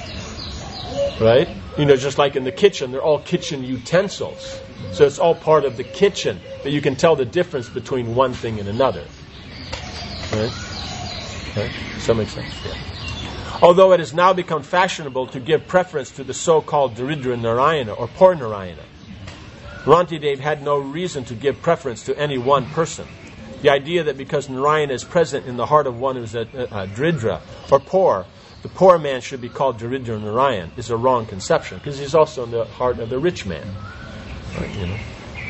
S2: Right? You know, just like in the kitchen, they're all kitchen utensils. So it's all part of the kitchen, but you can tell the difference between one thing and another. Right? Right? Does that make sense? Yeah. Although it has now become fashionable to give preference to the so-called Daridra Narayana or poor Narayana, Rantidev had no reason to give preference to any one person. The idea that because Narayana is present in the heart of one who is a, a, a Daridra or poor, the poor man should be called Daridra Narayan is a wrong conception, because he's also in the heart of the rich man. Right, you know.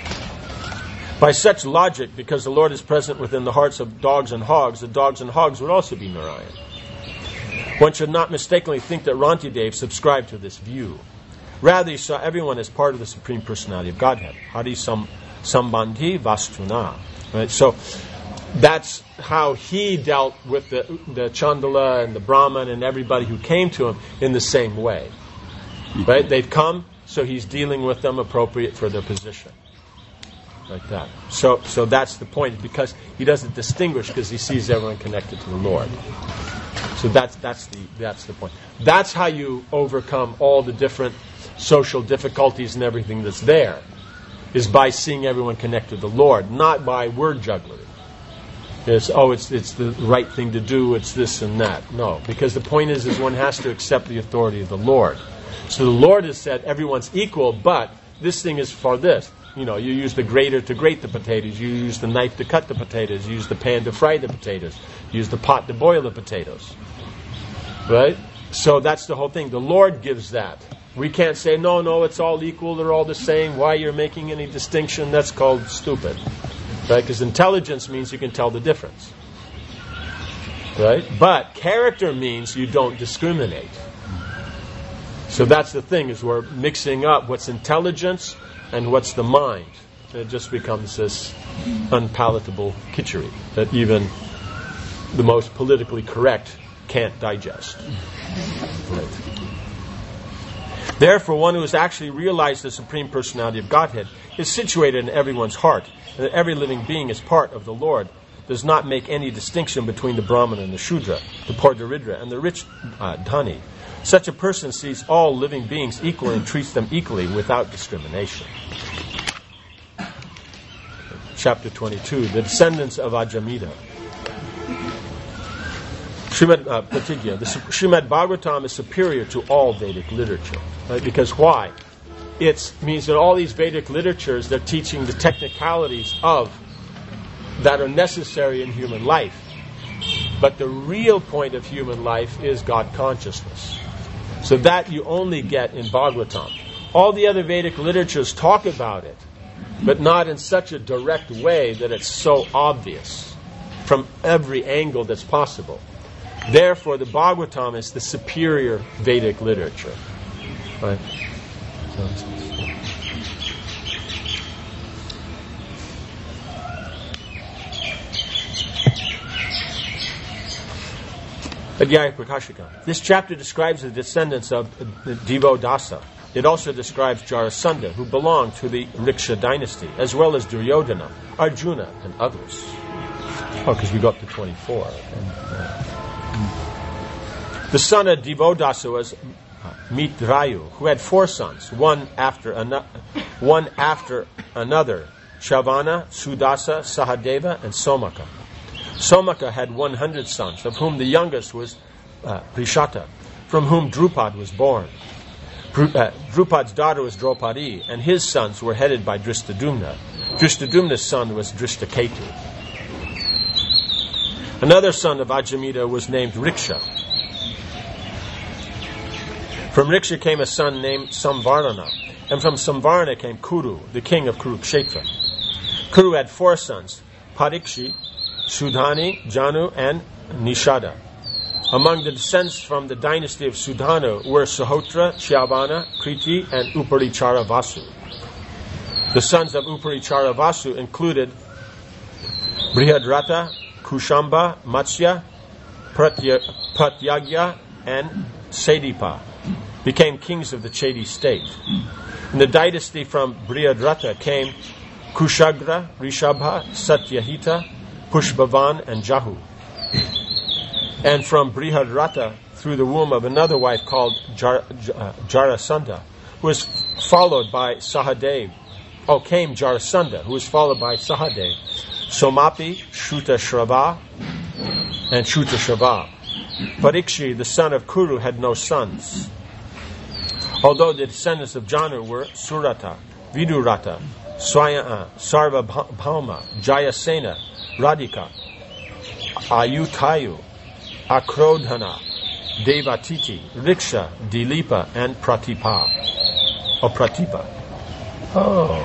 S2: By such logic, because the Lord is present within the hearts of dogs and hogs, the dogs and hogs would also be Narayan. One should not mistakenly think that Rantidev subscribed to this view. Rather, he saw everyone as part of the Supreme Personality of Godhead. Hari sam, sambandhi vastuna. Right? So that's how he dealt with the, the Chandala and the Brahman and everybody who came to him in the same way. Right? They've come, so he's dealing with them appropriate for their position. Like that. So so that's the point, because he doesn't distinguish, because he sees everyone connected to the Lord. So that's that's the that's the point. That's how you overcome all the different social difficulties and everything that's there, is by seeing everyone connected to the Lord, not by word jugglery. It's, oh, it's it's the right thing to do, it's this and that. No, because the point is, is one has to accept the authority of the Lord. So the Lord has said everyone's equal, but this thing is for this. You know, you use the grater to grate the potatoes, you use the knife to cut the potatoes, you use the pan to fry the potatoes, you use the pot to boil the potatoes. Right? So that's the whole thing. The Lord gives that. We can't say, no, no, it's all equal, they're all the same, why you're making any distinction? That's called stupid. Right? Because intelligence means you can tell the difference. Right? But character means you don't discriminate. So that's the thing, is we're mixing up what's intelligence and what's the mind. It just becomes this unpalatable kitchery that even the most politically correct can't digest. Right. Therefore, one who has actually realized the Supreme Personality of Godhead is situated in everyone's heart, and that every living being is part of the Lord, does not make any distinction between the Brahman and the Shudra, the poor Daridra and the rich uh, Dhani. Such a person sees all living beings equal and treats them equally without discrimination. Chapter twenty-two, the descendants of Ajamita. Srimad uh, Pratigya, the Srimad Bhagavatam is superior to all Vedic literature. Right? Because why? it means that all these Vedic literatures, they're teaching the technicalities of that are necessary in human life. But the real point of human life is God consciousness. So that you only get in Bhagavatam. All the other Vedic literatures talk about it, but not in such a direct way that it's so obvious from every angle that's possible. Therefore, the Bhagavatam is the superior Vedic literature. Right? So, Adhyaya Prakashika. This chapter describes the descendants of Devadasa. It also describes Jarasandha, who belonged to the Riksha dynasty, as well as Duryodhana, Arjuna, and others. Oh, because we go up to twenty-four. And, uh, the son of Devadasa was Mitrayu, who had four sons, one after another, one after another, Shavana, Sudasa, Sahadeva, and Somaka. Somaka had one hundred sons, of whom the youngest was uh, Prishata, from whom Drupad was born. Dru- uh, Drupad's daughter was Draupadi, and his sons were headed by Dristadumna. Dristadumna's son was Drishtaketu. Another son of Ajamita was named Riksha. From Riksha came a son named Samvarana, and from Samvarana came Kuru, the king of Kurukshetra. Kuru had four sons, Parikshi, Sudhani, Janu, and Nishada. Among the descendants from the dynasty of Sudhanu were Sahotra, Shyavana, Kriti, and Uparichara Vasu. The sons of Uparichara Vasu included Brihadrata, Kushamba, Matsya, Pratya, Pratyagya, and Sedipa, became kings of the Chedi state. In the dynasty from Brihadrata came Kushagra, Rishabha, Satyahita, Pushpavan, and Jahu. And from Brihadrata, through the womb of another wife called Jar, uh, Jarasandha, who was followed by Sahadev. Oh, came Jarasandha, who was followed by Sahadev, Somapi, Shrutashravan, and Shrutashravan. Parikshi, the son of Kuru, had no sons. Although the descendants of Janu were Surata, Vidurata, Swaya, Sarvabhauma, Jayasena, Radhika, Ayutayu, Akrodhana, Devatiti, Riksha, Dilipa, and Pratipa. Or Pratipa. Oh.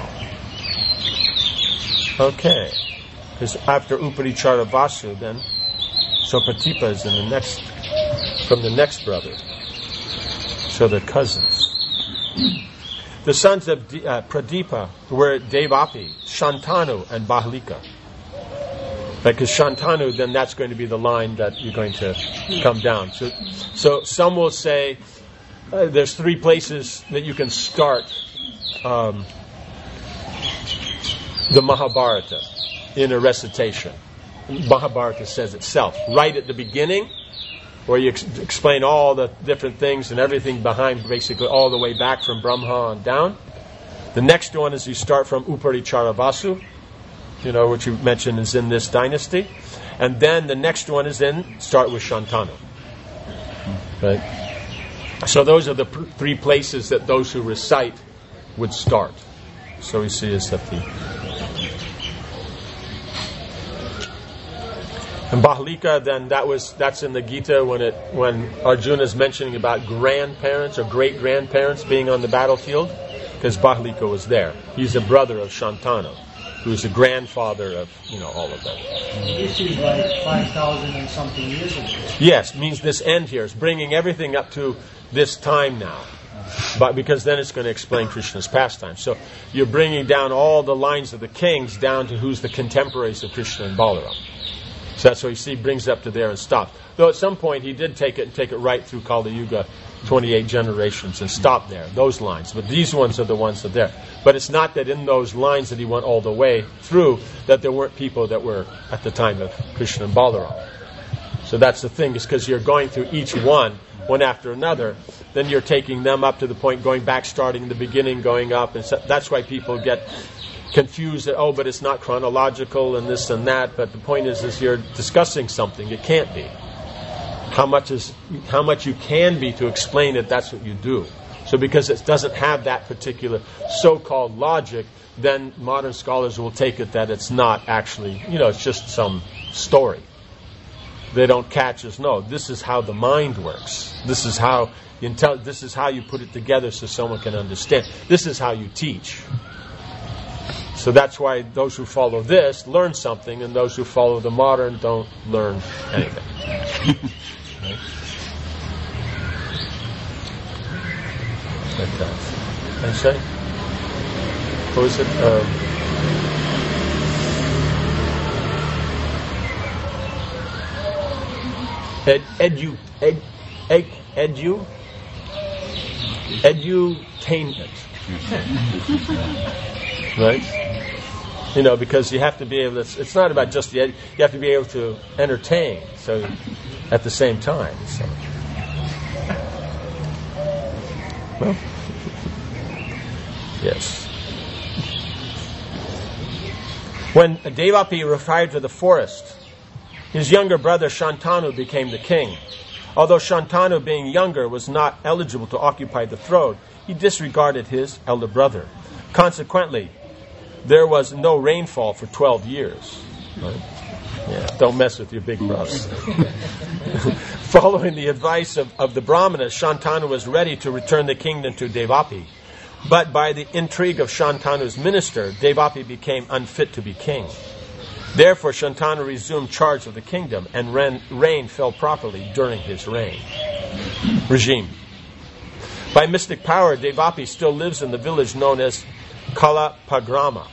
S2: Okay. Because after Uparichara Vasu, then, so Pratipa is in the next, from the next brother. So they're cousins. The sons of D- uh, Pradipa were Devapi, Shantanu, and Bahlika. Because Shantanu, then that's going to be the line that you're going to come down. So, so some will say uh, there's three places that you can start um, the Mahabharata in a recitation. Mahabharata says itself. Right at the beginning, where you ex- explain all the different things and everything behind, basically all the way back from Brahma on down. The next one is you start from Uparichara Vasu, you know, which you mentioned is in this dynasty. And then the next one is in, start with Shantanu. Right? So those are the pr- three places that those who recite would start. So we see is that the... And Bahlika, then that was, that's in the Gita when it, when Arjuna is mentioning about grandparents or great-grandparents being on the battlefield, because Bahlika was there. He's a brother of Shantanu, who's the grandfather of, you know, all of them.
S6: This is like five thousand and something years ago.
S2: Yes, means this end here is bringing everything up to this time now. But because then it's going to explain Krishna's pastime. So you're bringing down all the lines of the kings down to who's the contemporaries of Krishna and Balaram. So that's what you see, brings it up to there and stops. Though at some point he did take it and take it right through Kali Yuga, twenty-eight generations, and stop there, those lines. But these ones are the ones that are there. But it's not that in those lines that he went all the way through, that there weren't people that were at the time of Krishna and Balaram. So that's the thing, is because you're going through each one, one after another, then you're taking them up to the point, going back, starting in the beginning, going up. And so that's why people get confused that, oh, but it's not chronological and this and that. But the point is, is you're discussing something. It can't be. How much is how much you can be to explain it, that's what you do. So because it doesn't have that particular so-called logic, then modern scholars will take it that it's not actually, you know, it's just some story. They don't catch us. No, this is how the mind works. This is how you intel- This is how you put it together so someone can understand. This is how you teach. So that's why those who follow this learn something, and those who follow the modern don't learn anything. Right? But, uh, I say, what was it? Um, ed, edu, ed, ed, edu, edutainment, right? You know, because you have to be able. To, it's, it's not about just the. Ed, you have to be able to entertain. So, at the same time. So. Well, yes. When Devaki retired to the forest, his younger brother Shantanu became the king. Although Shantanu, being younger, was not eligible to occupy the throne, he disregarded his elder brother. Consequently, there was no rainfall for twelve years. Right? Yeah, don't mess with your big brothers. Following the advice of, of the Brahmanas, Shantanu was ready to return the kingdom to Devaki. But by the intrigue of Shantanu's minister, Devaki became unfit to be king. Therefore, Shantanu resumed charge of the kingdom, and rain, rain fell properly during his reign. Regime. By mystic power, Devaki still lives in the village known as Kalapagrama.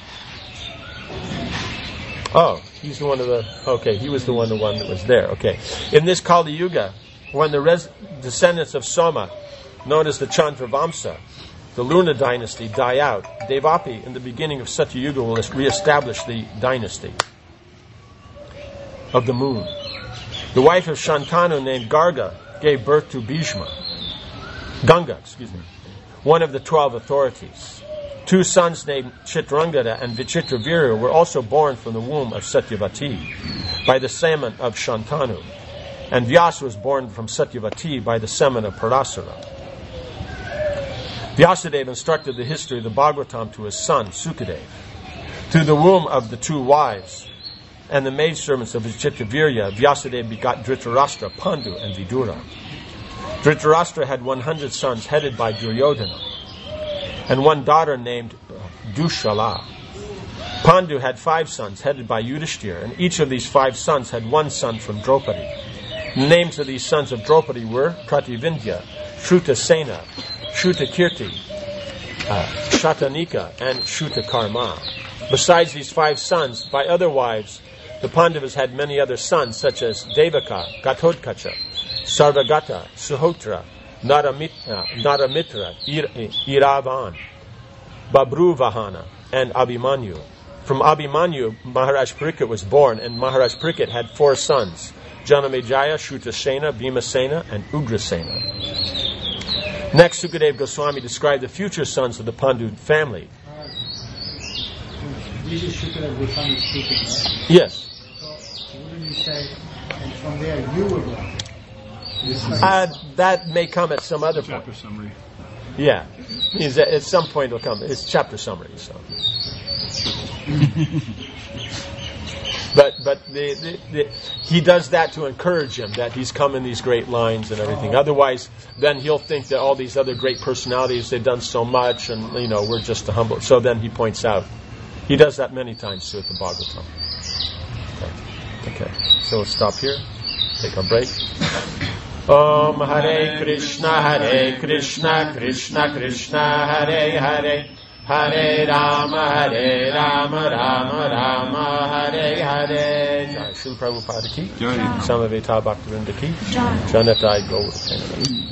S2: Oh, he's the one of the... Okay, he was the one, the one that was there. Okay. In this Kali Yuga, when the res, descendants of Soma, known as the Chandravamsa, the Luna dynasty, die out, Devaki, in the beginning of Satya Yuga, will re-establish the dynasty of the moon. The wife of Shantanu, named Garga, gave birth to Bhishma. Ganga, excuse me, one of the twelve authorities. Two sons named Chitrangada and Vichitravirya were also born from the womb of Satyavati by the semen of Shantanu. And Vyasa was born from Satyavati by the semen of Parasara. Vyasadeva instructed the history of the Bhagavatam to his son, Sukadeva. Through the womb of the two wives and the maidservants of Vichitravirya, Vyasadeva begot Dhritarashtra, Pandu, and Vidura. Dhritarashtra had one hundred sons headed by Duryodhana, and one daughter named Dushala. Pandu had five sons headed by Yudhishthira, and each of these five sons had one son from Draupadi. The names of these sons of Draupadi were Prativindya, Shrutasena, Shrutakirti, uh, Shatanika, and Shrutakarma. Besides these five sons, by other wives, the Pandavas had many other sons, such as Devaka, Gathodkacha, Sarvagata, Suhotra, Naramitra, Naramitra Iravan, Babruvahana, and Abhimanyu. From Abhimanyu, Maharaj Parikshit was born, and Maharaj Parikshit had four sons, Janamejaya, Shrutasena, Bhimasena, and Ugrasena. Next, Sukadeva Goswami described the future sons of the Pandu family.
S8: Uh, this is Sukadeva Goswami speaking, right?
S2: Yes.
S8: So, wouldn't you say, and from there you were born?
S2: Uh, that may come at some other point.
S5: Chapter summary.
S2: Yeah. Means that at some point it'll come. It's chapter summary, so. But but the, the, the, he does that to encourage him, that he's come in these great lines and everything. Otherwise, then he'll think that all these other great personalities, they've done so much, and, you know, we're just a humble. So then he points out. He does that many times too at the Bhagavatam. Okay. Okay. So we'll stop here. Take a break. Om Hare Krishna, Hare Krishna, Krishna Krishna, Hare Hare, Hare Rama, Hare Rama, Rama Rama, Hare Hare. Jai Srila Prabhupada ki, Samaveta Bhaktivinoda ki, Janatai Gaur.